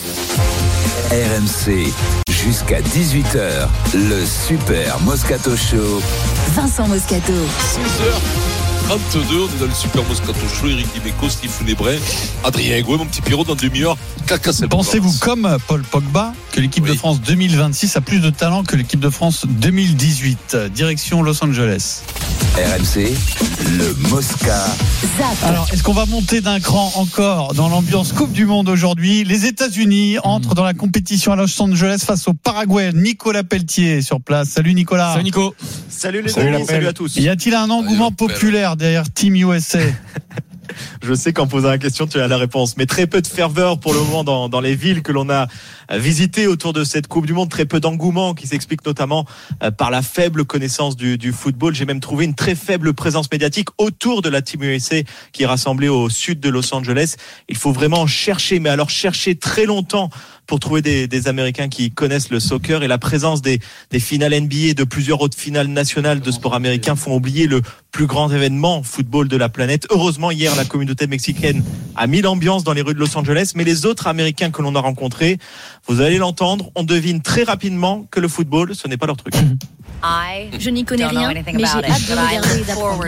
R M C, jusqu'à dix-huit heures, le Super Moscato Show. Vincent Moscato. seize heures trente-deux, on est dans le Super Moscato Show. Eric Dimeco, Steve Funebrin, Adrien Egoué, mon petit Pierrot, dans demi-heure. Pensez-vous, comme Paul Pogba, que l'équipe oui. de France deux mille vingt-six a plus de talent que l'équipe de France deux mille dix-huit? Direction Los Angeles. R M C, le Mosca. Alors, est-ce qu'on va monter d'un cran encore dans l'ambiance Coupe du Monde aujourd'hui? Les États-Unis entrent mmh. dans la compétition à Los Angeles face au Paraguay. Nicolas Pelletier est sur place. Salut Nicolas. Salut Nico. Salut les salut amis, salut à tous. Y a-t-il un engouement salut, populaire derrière Team U S A? Je sais qu'en posant la question, tu as la réponse. Mais très peu de ferveur pour le moment dans, dans les villes que l'on a visitées autour de cette Coupe du Monde. Très peu d'engouement qui s'explique notamment par la faible connaissance du, du football. J'ai même trouvé une très faible présence médiatique autour de la Team U S A qui est rassemblée au sud de Los Angeles. Il faut vraiment chercher, mais alors chercher très longtemps pour trouver des, des Américains qui connaissent le soccer, et la présence des, des finales N B A et de plusieurs autres finales nationales de sport américain font oublier le plus grand événement football de la planète. Heureusement, hier, la communauté mexicaine a mis l'ambiance dans les rues de Los Angeles, mais les autres Américains que l'on a rencontrés, vous allez l'entendre, on devine très rapidement que le football, ce n'est pas leur truc. Je n'y connais rien, mais j'ai hâte de regarder et d'apprendre.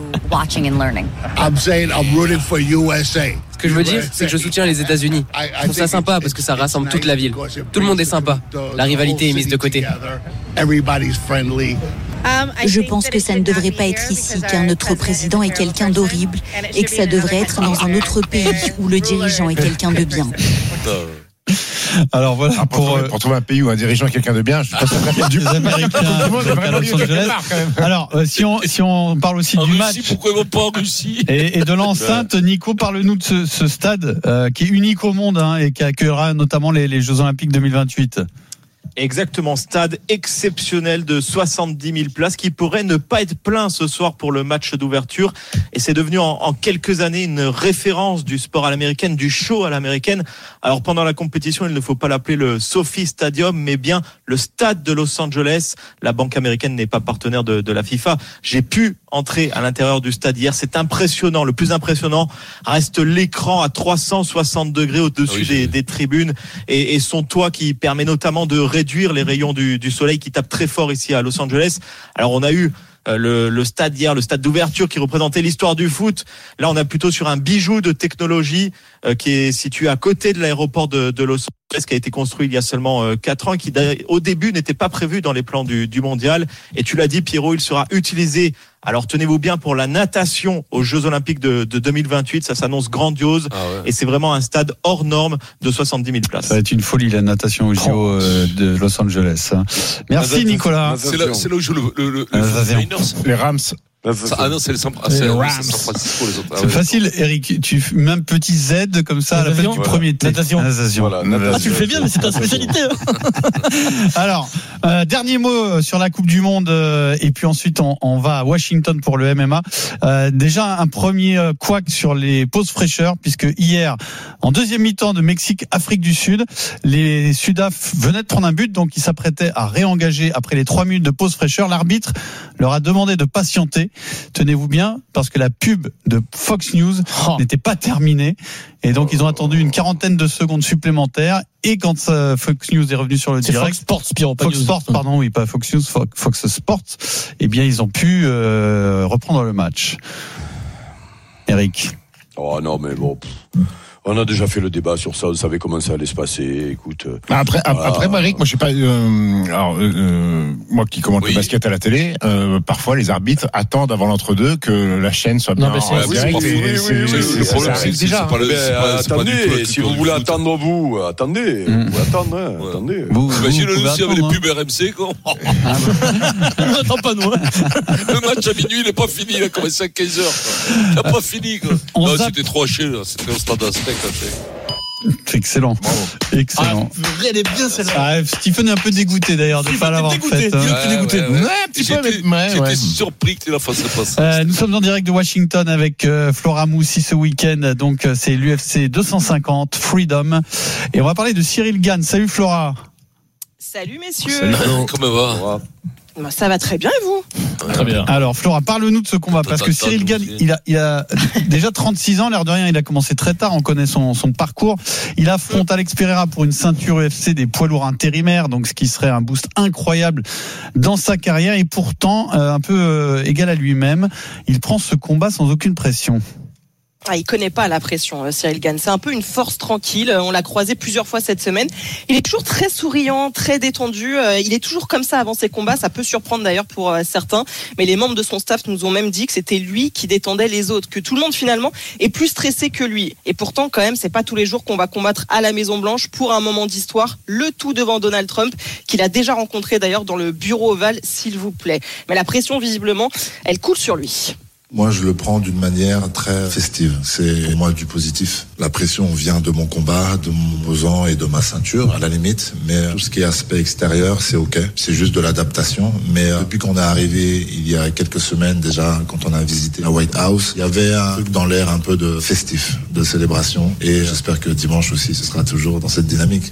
I'm saying I'm rooting for U S A. Ce que je veux dire, c'est que je soutiens les États-Unis. Je trouve ça sympa parce que ça rassemble toute la ville. Tout le monde est sympa. La rivalité est mise de côté. Je pense que ça ne devrait pas être ici, car notre président est quelqu'un d'horrible et que ça devrait être dans un autre pays où le dirigeant est quelqu'un de bien. Alors voilà. Ah, pour, pour, trouver, pour trouver un pays où un dirigeant est quelqu'un de bien, je suis pas sûr que des Américains à Los Angeles. Alors, euh, si on si on parle aussi en du Russie, match, pourquoi ils vont pas en Russie et, et de l'enceinte, Nico, parle-nous de ce, ce stade euh, qui est unique au monde hein, et qui accueillera notamment les, les Jeux Olympiques deux mille vingt-huit. Exactement, stade exceptionnel de soixante-dix mille places qui pourrait ne pas être plein ce soir pour le match d'ouverture. Et c'est devenu en, en quelques années une référence du sport à l'américaine, du show à l'américaine. Alors pendant la compétition, il ne faut pas l'appeler le Sophie Stadium, mais bien le stade de Los Angeles. La banque américaine n'est pas partenaire de, de la FIFA. J'ai pu entrer à l'intérieur du stade hier. C'est impressionnant. Le plus impressionnant reste l'écran à trois cent soixante degrés au-dessus oui, des, des tribunes et, et son toit qui permet notamment de réduire les rayons du, du soleil qui tapent très fort ici à Los Angeles. Alors on a eu le, le stade hier, le stade d'ouverture qui représentait l'histoire du foot. Là, on a plutôt sur un bijou de technologie euh, qui est situé à côté de l'aéroport de, de Los Angeles, qui a été construit il y a seulement euh, quatre ans, et qui au début n'était pas prévu dans les plans du, du mondial. Et tu l'as dit, Pierrot, il sera utilisé. Alors tenez-vous bien pour la natation aux Jeux Olympiques de, de deux mille vingt-huit, ça s'annonce grandiose ah ouais. Et c'est vraiment un stade hors norme de soixante-dix mille places. Ça va être une folie la natation aux J O euh, de Los Angeles. Merci Nicolas. C'est là, c'est là où joue le, le, le, le, les Rams. Ah non, c'est le San Francisco, les autres. C'est facile, Eric. Tu mets un petit Z comme ça à la fin du premier T. Natation. Natation. Voilà, ah, tu le fais bien, mais c'est ta spécialité. Alors, euh, dernier mot sur la Coupe du Monde, euh, et puis ensuite on, on va à Washington pour le M M A. Euh, déjà un premier euh, couac sur les pauses fraîcheurs, puisque hier, en deuxième mi-temps de Mexique-Afrique du Sud, les Sudaf venaient de prendre un but, donc ils s'apprêtaient à réengager après les trois minutes de pause fraîcheur. L'arbitre leur a demandé de patienter. Tenez-vous bien, parce que la pub de Fox News oh. n'était pas terminée. Et donc, ils ont attendu une quarantaine de secondes supplémentaires. Et quand euh, Fox News est revenu sur le c'est direct. Fox Sports, Spiro, pas Fox News. Sports, pardon, oui, pas Fox News, Fox, Fox Sports. Eh bien, ils ont pu euh, reprendre le match. Eric. Oh non, mais bon. On a déjà fait le débat sur ça, on savait comment ça allait se passer. Écoute. Après, voilà. après, Eric, moi je sais pas. Euh, alors, euh, moi qui commente oui. le basket à la télé, euh, parfois les arbitres attendent avant l'entre-deux que la chaîne soit bien. Non, mais c'est, en direct. Oui, oui, oui, oui, oui, le problème, c'est, c'est, déjà. C'est pas le, c'est pas, c'est attendez, pas du tout si vous voulez attendre vous, attendez, mmh. vous attendez, hein, ouais. attendez. Vous, imaginez le s'il y avait les pubs R M C, quoi. On n'attend pas nous. Le match à minuit, il n'est pas fini. Il a commencé à quinze heures. Il n'a pas fini, quoi. Non, c'était trop haché, là. C'était au stade Aztec. C'est excellent. Bravo. Excellent. Ah, elle est bien celle-là. Ah, Stephen est un peu dégoûté d'ailleurs de ne pas l'avoir dégoûté, faite. Hein. Il est dégoûté. Ouais, ouais, ouais. ouais, un petit j'étais, peu. Mais, j'étais ouais. surpris que tu la fasses pas ça. Euh, nous sommes en direct de Washington avec euh, Flora Moussi ce week-end. Donc euh, c'est l'U F C deux cent cinquante Freedom. Et on va parler de Cyril Gane. Salut Flora. Salut messieurs. Salut. Comment va? Ça va très bien et vous? Très bien. Alors Flora, parle-nous de ce combat parce que Cyril Gane, il a, il a déjà trente-six ans, l'air de rien, il a commencé très tard, on connaît son, son parcours. Il affronte Alex Pereira pour une ceinture U F C des poids lourds intérimaires, donc ce qui serait un boost incroyable dans sa carrière et pourtant euh, un peu euh, égal à lui-même. Il prend ce combat sans aucune pression. Ah, il connaît pas la pression, Cyril Gane. C'est un peu une force tranquille. On l'a croisé plusieurs fois cette semaine. Il est toujours très souriant, très détendu. Il est toujours comme ça avant ses combats. Ça peut surprendre d'ailleurs pour certains. Mais les membres de son staff nous ont même dit que c'était lui qui détendait les autres, que tout le monde finalement est plus stressé que lui. Et pourtant, quand même, c'est pas tous les jours qu'on va combattre à la Maison Blanche pour un moment d'histoire. Le tout devant Donald Trump, qu'il a déjà rencontré d'ailleurs dans le bureau ovale, s'il vous plaît. Mais la pression, visiblement, elle coule sur lui. Moi, je le prends d'une manière très festive. C'est pour moi du positif. La pression vient de mon combat, de mon opposant et de ma ceinture, à la limite. Mais tout ce qui est aspect extérieur, c'est OK. C'est juste de l'adaptation. Mais depuis qu'on est arrivé, il y a quelques semaines déjà, quand on a visité la White House, il y avait un truc dans l'air un peu de festif, de célébration. Et j'espère que dimanche aussi, ce sera toujours dans cette dynamique.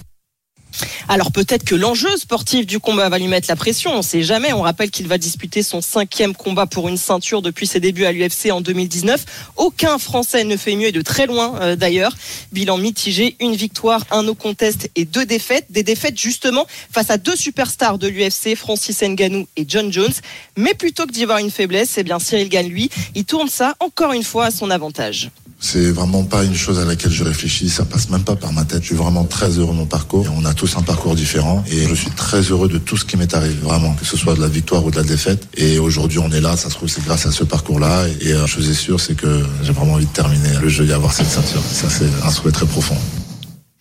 Alors peut-être que l'enjeu sportif du combat va lui mettre la pression, on ne sait jamais. On rappelle qu'il va disputer son cinquième combat pour une ceinture depuis ses débuts à l'U F C en deux mille dix-neuf. Aucun Français ne fait mieux et de très loin euh, d'ailleurs. Bilan mitigé, une victoire, un no contest et deux défaites. Des défaites justement face à deux superstars de l'U F C, Francis Ngannou et John Jones. Mais plutôt que d'y voir une faiblesse, eh bien Cyril Gane, lui, il tourne ça encore une fois à son avantage. C'est vraiment pas une chose à laquelle je réfléchis, ça passe même pas par ma tête. Je suis vraiment très heureux de mon parcours. On a tous un parcours différent et je suis très heureux de tout ce qui m'est arrivé, vraiment, que ce soit de la victoire ou de la défaite. Et aujourd'hui, on est là, ça se trouve, c'est grâce à ce parcours-là. Et euh, chose est sûre, c'est que j'ai vraiment envie de terminer le jeu et avoir cette ceinture. Ça, c'est un souhait très profond.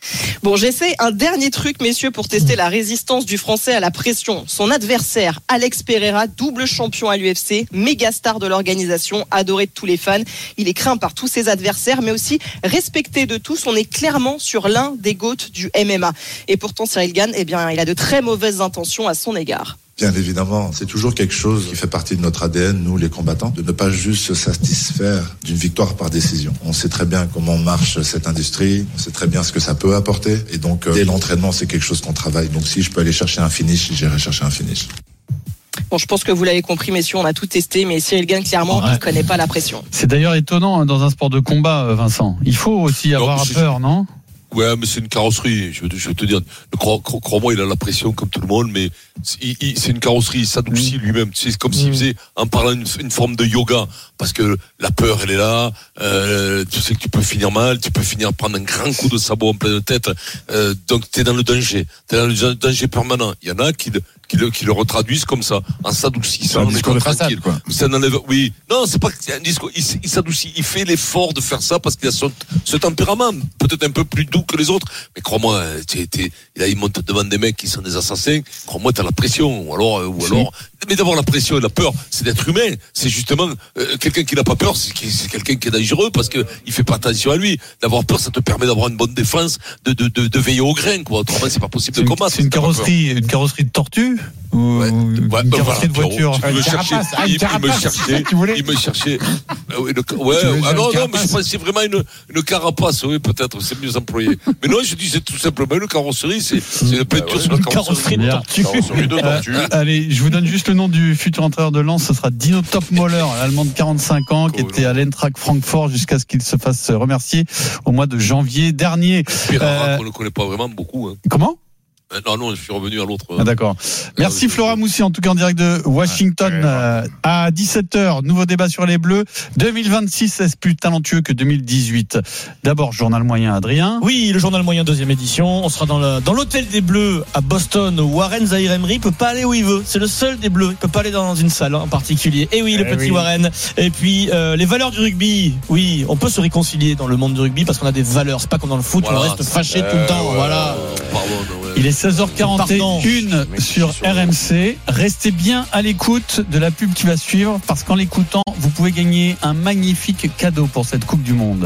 Bon, j'essaie un dernier truc, messieurs, pour tester la résistance du Français à la pression. Son adversaire, Alex Pereira, double champion à l'U F C, méga star de l'organisation, adoré de tous les fans. Il est craint par tous ses adversaires, mais aussi respecté de tous. On est clairement sur l'un des GOAT du M M A. Et pourtant, Cyril Gane, eh bien, il a de très mauvaises intentions à son égard. Bien évidemment, c'est toujours quelque chose qui fait partie de notre A D N, nous les combattants, de ne pas juste se satisfaire d'une victoire par décision. On sait très bien comment marche cette industrie, on sait très bien ce que ça peut apporter, et donc euh, dès l'entraînement, c'est quelque chose qu'on travaille. Donc si je peux aller chercher un finish, j'irai chercher un finish. Bon, je pense que vous l'avez compris, messieurs, on a tout testé, mais Cyril Gane, clairement, ouais. il ne connaît pas la pression. C'est d'ailleurs étonnant hein, dans un sport de combat, Vincent. Il faut aussi avoir non, peur, non ? Ouais, mais c'est une carrosserie. Je vais, je vais te dire, crois, crois-moi, il a la pression comme tout le monde, mais il, il, c'est une carrosserie. Il s'adoucit lui-même. C'est comme mmh. s'il faisait, en parlant une, une forme de yoga, parce que la peur, elle est là. Euh, tu sais que tu peux finir mal, tu peux finir prendre un grand coup de sabot en pleine tête. Euh, donc t'es dans le danger, t'es dans le danger permanent. Il y en a qui qui le, qui le retraduisent comme ça, en s'adoucissant. C'est un discours de façade, quoi. Ça n'enlève, oui. Non, c'est pas un discours. Il, il s'adoucit. Il fait l'effort de faire ça parce qu'il a son, ce tempérament, peut-être un peu plus doux que les autres. Mais crois-moi, t'es, t'es, là, il monte devant des mecs qui sont des assassins. Crois-moi, t'as la pression. Ou alors, ou alors. Mais d'abord, la pression et la peur, c'est d'être humain. C'est justement, euh, quelqu'un qui n'a pas peur, c'est, c'est quelqu'un qui est dangereux parce que il fait pas attention à lui. D'avoir peur, ça te permet d'avoir une bonne défense, de, de, de, de veiller au grain, quoi. Autrement, c'est pas possible c'est de combattre. C'est une carrosserie, une carrosserie de tortue? Ou ouais, une ouais, carrosserie voilà, de voiture? Il me cherchait, il, il me cherchait, il me cherchait. Ouais, ouais ah non, non, mais je pense c'est vraiment une, une carapace, oui, peut-être, c'est mieux employé. Mais non, je disais tout simplement une carrosserie, c'est, c'est une peinture sur la carrosserie de tortue. Euh, allez, je vous donne juste le nom du futur entraîneur de Lens, ce sera Dino Topmöller, l'Allemand de quarante-cinq ans, qui était à l'Eintracht Francfort jusqu'à ce qu'il se fasse remercier au mois de janvier dernier. Pereira, on ne le connaît pas vraiment beaucoup. Hein. Comment? Non, non, je suis revenu à l'autre. Ah, d'accord. Merci Flora Moussi, en tout cas en direct de Washington. Euh, à dix-sept heures, nouveau débat sur les Bleus. deux mille vingt-six, est-ce plus talentueux que deux mille dix-huit? D'abord, journal moyen, Adrien. Oui, le journal moyen, deuxième édition. On sera dans, le, dans l'hôtel des Bleus à Boston. Warren Zaïre-Emery peut pas aller où il veut. C'est le seul des Bleus. Il peut pas aller dans une salle en particulier. Et oui, le eh petit oui. Warren. Et puis, euh, les valeurs du rugby. Oui, on peut se réconcilier dans le monde du rugby parce qu'on a des valeurs. C'est pas comme dans le foot, voilà, on reste fâché euh, tout le temps. Ouais, voilà. Pardon, ouais. Il est seize heures quarante et une sur R M C. Restez bien à l'écoute de la pub qui va suivre parce qu'en l'écoutant, vous pouvez gagner un magnifique cadeau pour cette Coupe du Monde.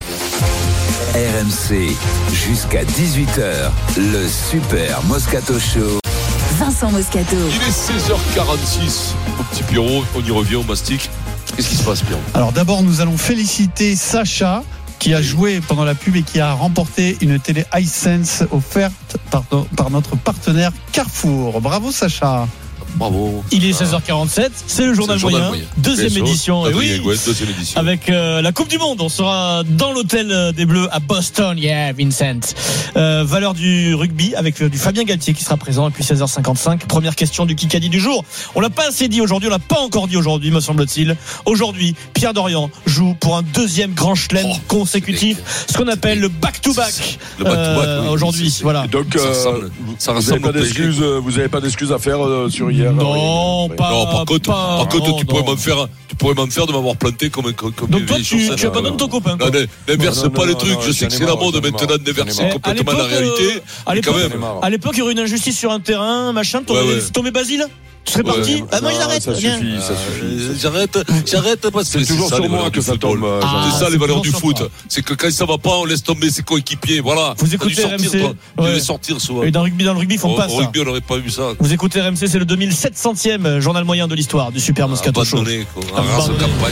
R M C, jusqu'à dix-huit heures, le Super Moscato Show. Vincent Moscato. Il est seize heures quarante-six. Mon petit Pierrot, on y revient, on mastique. Qu'est-ce qui se passe, Pierrot? Alors d'abord, nous allons féliciter Sacha, qui a joué pendant la pub et qui a remporté une télé iSense offerte par, par notre partenaire Carrefour. Bravo Sacha. Bravo. Il est seize heures quarante-sept, c'est le journal, c'est le journal moyen, moyen. Deuxième Bien édition. Et oui, ouais, deuxième édition. Avec euh, la Coupe du Monde, on sera dans l'hôtel des Bleus à Boston. Yeah, Vincent. Euh, valeur du rugby avec euh, du Fabien Galtier qui sera présent. Et puis seize heures cinquante-cinq, première question du Kikadi du jour. On l'a pas assez dit aujourd'hui, on l'a pas encore dit aujourd'hui, me semble-t-il. Aujourd'hui, Pierre Dorian joue pour un deuxième grand chelem oh, consécutif, ce qu'on appelle le back-to-back. Le back-to-back euh, oui, aujourd'hui, c'est, voilà. Donc, euh, ça ressemble, ça vous n'avez pas d'excuses, vous n'avez pas d'excuses à faire euh, sur hier. Non, pas, non, par contre, pas, par contre non, tu non. pourrais m'en faire, tu pourrais m'en faire de m'avoir planté comme un comme donc toi, tu, tu abandonnes ton copain. Non, n'inverse pas les trucs. Je sais que c'est la mode maintenant d'inverser complètement la réalité. À l'époque, à l'époque, il y aurait une injustice sur un terrain, machin. T'aurais tombé Basile. Tu serais parti? Ouais, ah, moi, il arrête. Ça suffit, ça suffit. J'arrête, j'arrête parce que c'est toujours sur moi que ça tombe. C'est ça les valeurs du foot. C'est que quand ça va pas, on laisse tomber ses coéquipiers. Voilà. Vous écoutez R M C? Tu les sortir souvent. Et dans le rugby, dans le rugby, ils font pas ça. Au rugby, on n'aurait pas vu ça. Vous écoutez R M C, c'est le deux mille sept centième journal moyen de l'histoire du Super Moscato Show. Abandonné, quoi. Race campagne.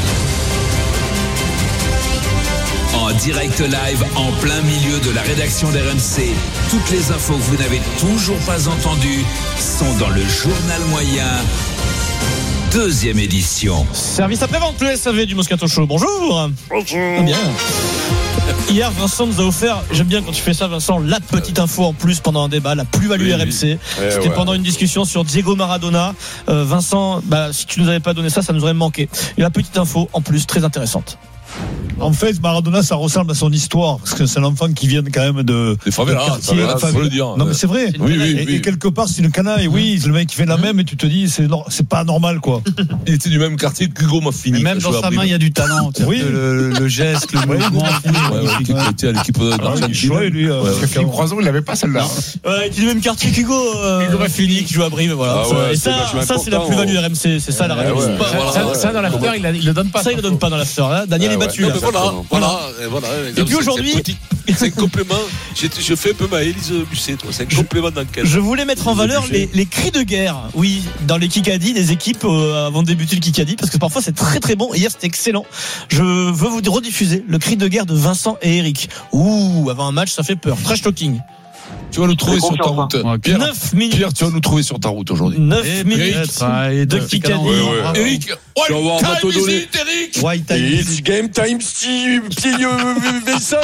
En direct live, en plein milieu de la rédaction d'R M C. Toutes les infos que vous n'avez toujours pas entendues sont dans le journal moyen, deuxième édition. Service après-vente, le S A V du Moscato Show. Bonjour. Bonjour. Bien. Hier, Vincent nous a offert, j'aime bien quand tu fais ça, Vincent, la petite info en plus pendant un débat, la plus-value oui, R M C. Eh C'était ouais. pendant une discussion sur Diego Maradona. Euh, Vincent, bah, si tu nous avais pas donné ça, ça nous aurait manqué. Et la petite info en plus, très intéressante. En fait, Maradona, ça ressemble à son histoire, parce que c'est l'enfant qui vient quand même de. Des favelas, il faut le dire. Non, mais c'est vrai. Oui, oui, et, oui. et quelque part, c'est une canaille. Oui, le mec qui fait la même, et tu te dis, c'est, c'est pas normal, quoi. Il était du même quartier que Hugo Maffini. Même dans sa main, il y a du talent. Oui. Le, le geste, le mouvement. Qui était à l'équipe d'Argentine. Lui, Philippe Croison, il l'avait pas celle-là. Ouais, il est du même quartier qu'Hugo. Hugo Maffini qui joue à Brive, voilà. Et ça, ça c'est la plus-value de R M C. C'est ça la réalité. Ça, dans l'after, il le donne pas. Ça, il le donne pas dans l'after. Daniel est battu. Voilà, voilà, voilà. Et puis aujourd'hui, c'est un complément. Je fais un peu ma Élise Lucet, toi. C'est un complément d'enquête. Je voulais mettre en valeur les, les cris de guerre, oui, dans les Kikadi des équipes euh, avant de débuter le Kikadi, parce que parfois c'est très très bon. Hier c'était excellent. Je veux vous rediffuser le cri de guerre de Vincent et Eric. Ouh, avant un match, ça fait peur. Trash talking. Tu vas nous trouver sur ta route. Pierre, neuf minutes. Pierre, tu vas nous trouver sur ta route aujourd'hui. neuf minutes de Kikadi. Eric, tu vas voir, on va te donner. Eric. White time. It's game time, Steve. Petit Vincent.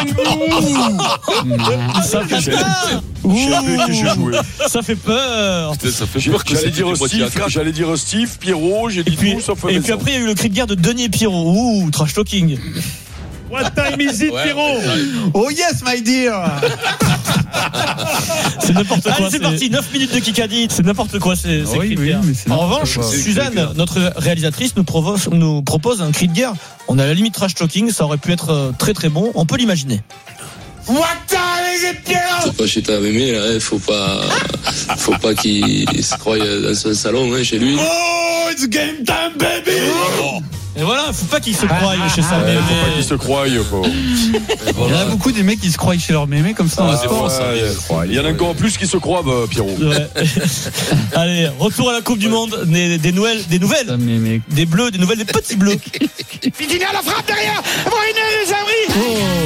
Ça fait peur. Ça fait peur. Ça fait peur que j'allais dire Steve. J'allais dire Steve, Pierrot. J'ai dit tout sauf Vincent. Et puis après, il y a eu le cri de guerre de Denis et Pierrot. Ouh, trash talking. What time is it, Pierrot? Oh yes, my dear. C'est n'importe quoi. Allez, c'est, c'est parti, neuf minutes de Kikadi. C'est n'importe quoi, c'est, c'est oui, oui, En revanche, quoi. Suzanne, notre réalisatrice, nous, provo- nous propose un cri de guerre. On a la limite trash talking, ça aurait pu être très très bon. On peut l'imaginer. What time is it, Pierrot? C'est pas chez ta mémé, là, faut pas, faut pas qu'il se croie dans son salon, hein, chez lui. Oh, it's game time, baby! Oh. Et voilà, faut pas qu'ils se croient chez sa mémé. Faut pas qu'ils se croient, faut. Il y en a beaucoup des mecs qui se croient chez leur mémé comme ça. Ah, c'est bon, ça. Il y en a encore plus qui se croient, bah, Pierrot. Ouais. Allez, retour à la Coupe du Monde. Des, des nouvelles, des nouvelles, des bleus, des nouvelles, des petits bleus. Fidini à la frappe derrière. Les abris.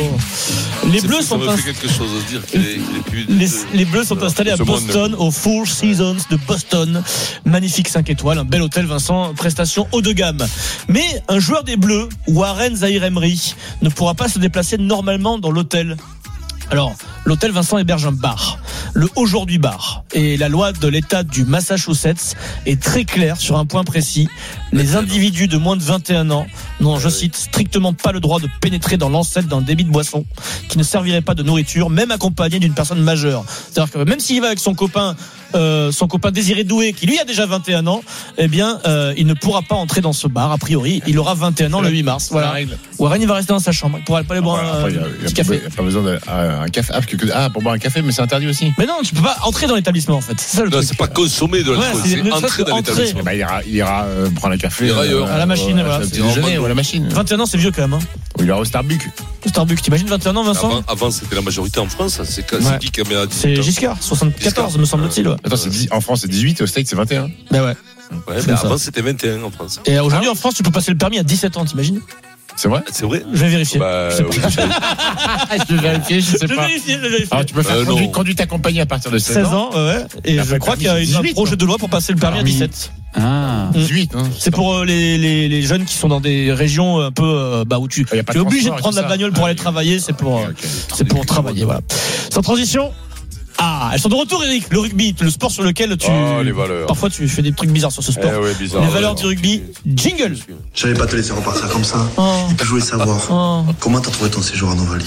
Oh. Les bleus sont. Ça me fait quelque chose à dire qu'il est, il est plus. Les, les bleus sont installés à Boston, au Four Seasons de Boston. Magnifique cinq étoiles, un bel hôtel, Vincent. Prestation haut de gamme. Mais un joueur des Bleus, Warren Zaïre-Emery, ne pourra pas se déplacer normalement dans l'hôtel. Alors, l'hôtel Vincent héberge un bar, le Aujourd'hui Bar. Et la loi de l'État du Massachusetts est très claire sur un point précis. Les individus de moins de vingt et un ans n'ont, je cite, strictement pas le droit de pénétrer dans l'enceinte d'un débit de boisson qui ne servirait pas de nourriture, même accompagné d'une personne majeure. C'est-à-dire que même s'il va avec son copain, euh, son copain Désiré Doué, qui lui a déjà vingt et un ans, eh bien, euh, il ne pourra pas entrer dans ce bar. A priori, il aura vingt et un ans le huit mars. Voilà. Warren, il va rester dans sa chambre. Il pourra pas aller boire un petit café. Il n'y a pas besoin d'un café. Ah, que, ah, pour boire un café, mais c'est interdit aussi. Mais non, tu peux pas entrer dans l'établissement en fait. C'est ça le non, truc. c'est pas consommer de l'alcool, ouais, c'est, c'est entrer dans entrer. l'établissement. Bah, il ira, il ira euh, prendre un café euh, à la machine. Euh, voilà, c'est déjeuner ou à la machine. vingt et un ans, c'est vieux quand même. Hein. Il ira au Starbucks. Au Starbucks, t'imagines vingt et un ans, Vincent? Avant, avant c'était la majorité en France. C'est, c'est ouais. qui qui a mis à dix-huit C'est Giscard, soixante-quatorze Giscard. Me semble-t-il. Ouais. Attends, c'est dix, en France c'est dix-huit, au States c'est vingt et un. Bah ouais. Ouais, mais avant c'était vingt et un en France. Et aujourd'hui en France, tu peux passer le permis à dix-sept ans, t'imagines? C'est vrai? C'est vrai? Je vais vérifier. Bah, je, sais oui, je vais vérifier, je sais je pas. Vérifier, je vais vérifier. Alors tu peux faire euh, conduite, conduite accompagnée à partir de seize ans. seize ans, ouais. Et je crois qu'il y a un projet de loi pour passer le permis à dix-sept. Ah, dix-huit. Hein. C'est pour euh, les, les, les jeunes qui sont dans des régions un peu euh, bah, où tu es obligé de prendre la bagnole pour aller travailler. C'est pour, euh, okay. c'est pour travailler. Voilà. Sans transition. Ah, elles sont de retour, Eric. Le rugby, le sport sur lequel tu. Oh, les valeurs. Parfois, tu fais des trucs bizarres sur ce sport. Eh ouais, bizarre, les valeurs du rugby. Jingle. Je n'allais pas te laisser repartir comme ça. Oh. Et puis, je voulais savoir oh. comment t'as trouvé ton séjour à Novalie.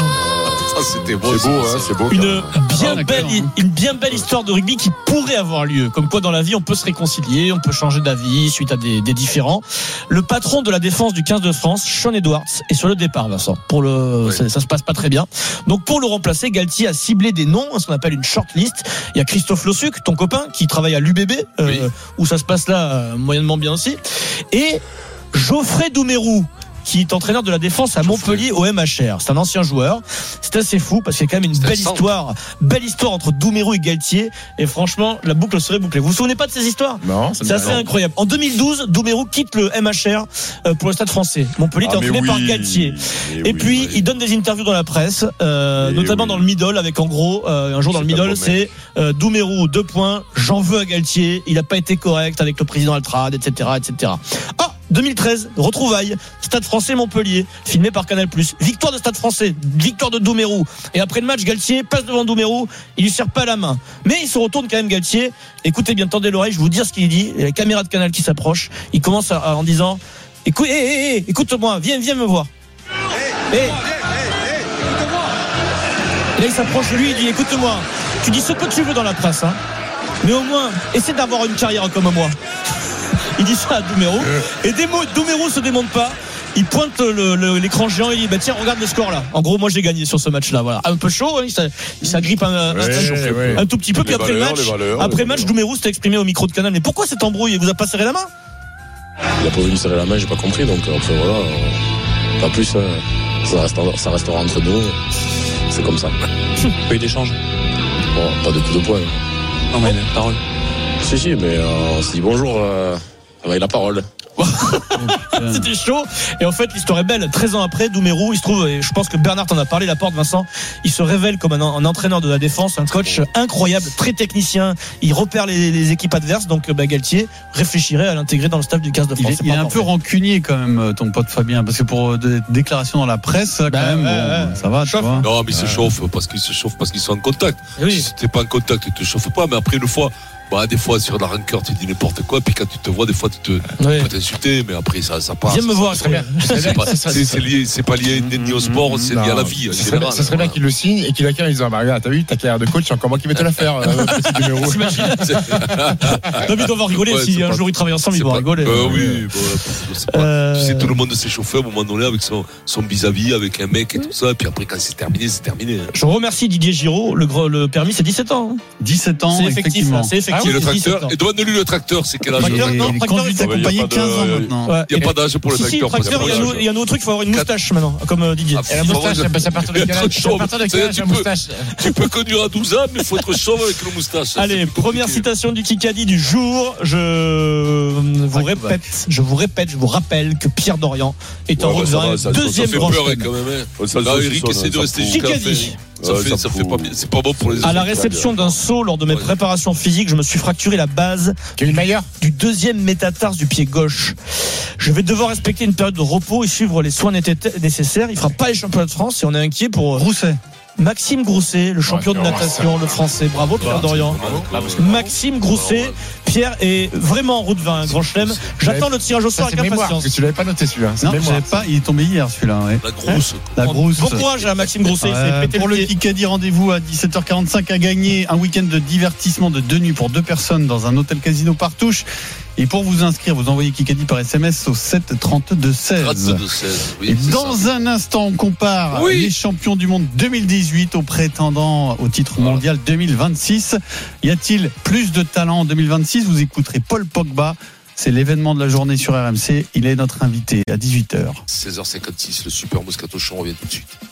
Ça, c'était beau. C'est beau, hein, c'est beau. Une bien ah, belle, une bien belle histoire de rugby qui pourrait avoir lieu. Comme quoi, dans la vie, on peut se réconcilier, on peut changer d'avis suite à des, des différends. Le patron de la défense du quinze de France, Sean Edwards, est sur le départ, Vincent. Pour le, oui. ça, ça se passe pas très bien. Donc, pour le remplacer, Galtier a ciblé des noms, ce qu'on appelle une shortlist. Il y a Christophe Lossuc, ton copain, qui travaille à l'U B B, euh, oui. où ça se passe là euh, moyennement bien aussi. Et Geoffrey Doumerou, qui est entraîneur de la défense à Montpellier au M H R. C'est un ancien joueur. C'est assez fou parce qu'il y a quand même une belle histoire, belle histoire entre Doumerou et Galtier. Et franchement, la boucle serait bouclée. Vous vous souvenez pas de ces histoires? Non. C'est assez non. incroyable. En deux mille douze, Doumerou quitte le M H R pour le Stade Français. Montpellier ah, est entraîné oui. par Galtier. Et, et oui, puis, oui. il donne des interviews dans la presse, euh, notamment oui. dans le Middle, avec en gros, euh, un jour dans c'est le Middle, c'est euh, Doumerou, deux points, j'en veux à Galtier. Il a pas été correct avec le président Altrad, et cetera, et cetera. Oh! deux mille treize, retrouvailles, Stade Français Montpellier, filmé par Canal+. Victoire de Stade Français, victoire de Doumerou. Et après le match, Galtier passe devant Doumerou, il lui serre pas la main. Mais il se retourne quand même, Galtier. Écoutez bien, tendez l'oreille, je vais vous dire ce qu'il dit. Il y a la caméra de Canal qui s'approche. Il commence à, à, en disant, écoute, hé, hé, hé, écoute-moi, viens, viens me voir. Hey, Et là, il s'approche de lui, il dit écoute-moi, tu dis ce que tu veux dans la presse, hein, mais au moins, essaie d'avoir une carrière comme moi. Il dit ça à Doumerou. Et Doumerou se démonte pas. Il pointe le, le, l'écran géant et il dit bah tiens, regarde le score là. En gros, moi j'ai gagné sur ce match là. Voilà. Un peu chaud, hein, il s'agrippe un, ouais, un, ouais. un tout petit peu. Les puis après valeurs, le match, valeurs, après le match, Doumerou s'était exprimé au micro de Canal. Mais pourquoi cette embrouille? Il vous a pas serré la main? Il a pas voulu serrer la main, j'ai pas compris. Donc après voilà, pas plus. Ça, restera, ça restera entre nous. C'est comme ça. Pas eu d'échange. Bon, pas de coup de poing. Non mais parole. Si si, mais euh, on se dit bonjour euh, avec la parole. C'était chaud. Et en fait, l'histoire est belle. treize ans après, Doumerou, il se trouve, et je pense que Bernard t'en a parlé, Laporte, Vincent, il se révèle comme un, un entraîneur de la défense, un coach incroyable, très technicien. Il repère les, les équipes adverses. Donc, bah, Galtier réfléchirait à l'intégrer dans le staff du quinze de France. Il est, il est un peu rancunier quand même, ton pote Fabien, parce que pour des déclarations dans la presse, quand bah, même, euh, bon, ça va, tu vois. Non, mais il se chauffe parce qu'il se chauffe parce qu'ils sont en contact. Oui. Si t'es pas en contact, tu te chauffes pas. Mais après, une fois. Bah, des fois, sur la rancœur, tu dis n'importe quoi, puis quand tu te vois, des fois, tu te, oui. peux t'insulter, mais après, ça, ça passe. Viens me voir, très bien. C'est pas, c'est, c'est lié, c'est pas lié ni au sport, c'est non. lié à la vie. Ça serait, ça serait bien qu'il le signe et qu'il acquiert en disant, bah, regarde, t'as vu, ta carrière de coach, c'est encore moi qui vais te la faire, euh, petit numéro. Non, mais ils doivent rigoler, ouais, si un jour ils travaillent ensemble, ils vont rigoler. Euh, oui, bon, euh... tu sais, tout le monde s'est chauffé à un moment donné avec son, son vis-à-vis, avec un mec et tout ça, et puis après, quand c'est terminé, c'est terminé. Je remercie Didier Giraud, le, le permis, c'est dix-sept ans. dix-sept ans, c'est effectif. C'est effectif. Le tracteur. Demande-lui le tracteur, c'est quel âge? Tracteur, non, tracteur, il s'accompagne quinze ans maintenant. Il n'y a pas d'âge pour le tracteur. Tracteur, il y a un autre truc, il faut avoir une moustache maintenant, comme Didier. La moustache, c'est à partir de quel âge, la moustache? Tu peux conduire à douze ans, mais il faut être chauve avec le moustache. Allez, première citation du Kikadi du jour. Je vous répète, je vous répète, je vous rappelle que Pierre Dorian est en route vers un deuxième grand chelem. Là, Eric essaie de rester jusqu'à la fin. Ça euh, fait, ça, ça fait pas bien. C'est pas bon pour les. À la réception d'un saut lors de mes préparations physiques, je me suis fracturé la base du, du deuxième métatarse du pied gauche. Je vais devoir respecter une période de repos et suivre les soins nécessaires. Il fera pas les championnats de France et on est inquiet pour Grousset. Maxime Grousset, le champion ouais, de natation, le français. Bravo Pierre Dorian. Maxime Grousset. Pierre est vraiment en route vers un grand chelem. J'attends le tirage au sort avec impatience. Parce que tu l'avais pas noté celui-là. Non, je savais pas. Il est tombé hier celui-là. Ouais. La grosse. La grosse. Bon courage à Maxime Grousset. Euh, pour le Kikadi, rendez-vous à dix-sept heures quarante-cinq à gagner un week-end de divertissement de deux nuits pour deux personnes dans un hôtel casino Partouche. Et pour vous inscrire, vous envoyez Kikadi par S M S au sept trente-deux seize. trente-deux seize, oui. Et dans ça. un instant, on compare oui. les champions du monde deux mille dix-huit aux prétendants au titre mondial deux mille vingt-six. Y a-t-il plus de talent en deux mille vingt-six? Vous écouterez Paul Pogba. C'est l'événement de la journée sur R M C. Il est notre invité à dix-huit heures. seize heures cinquante-six, le Super Moscato Show revient tout de suite.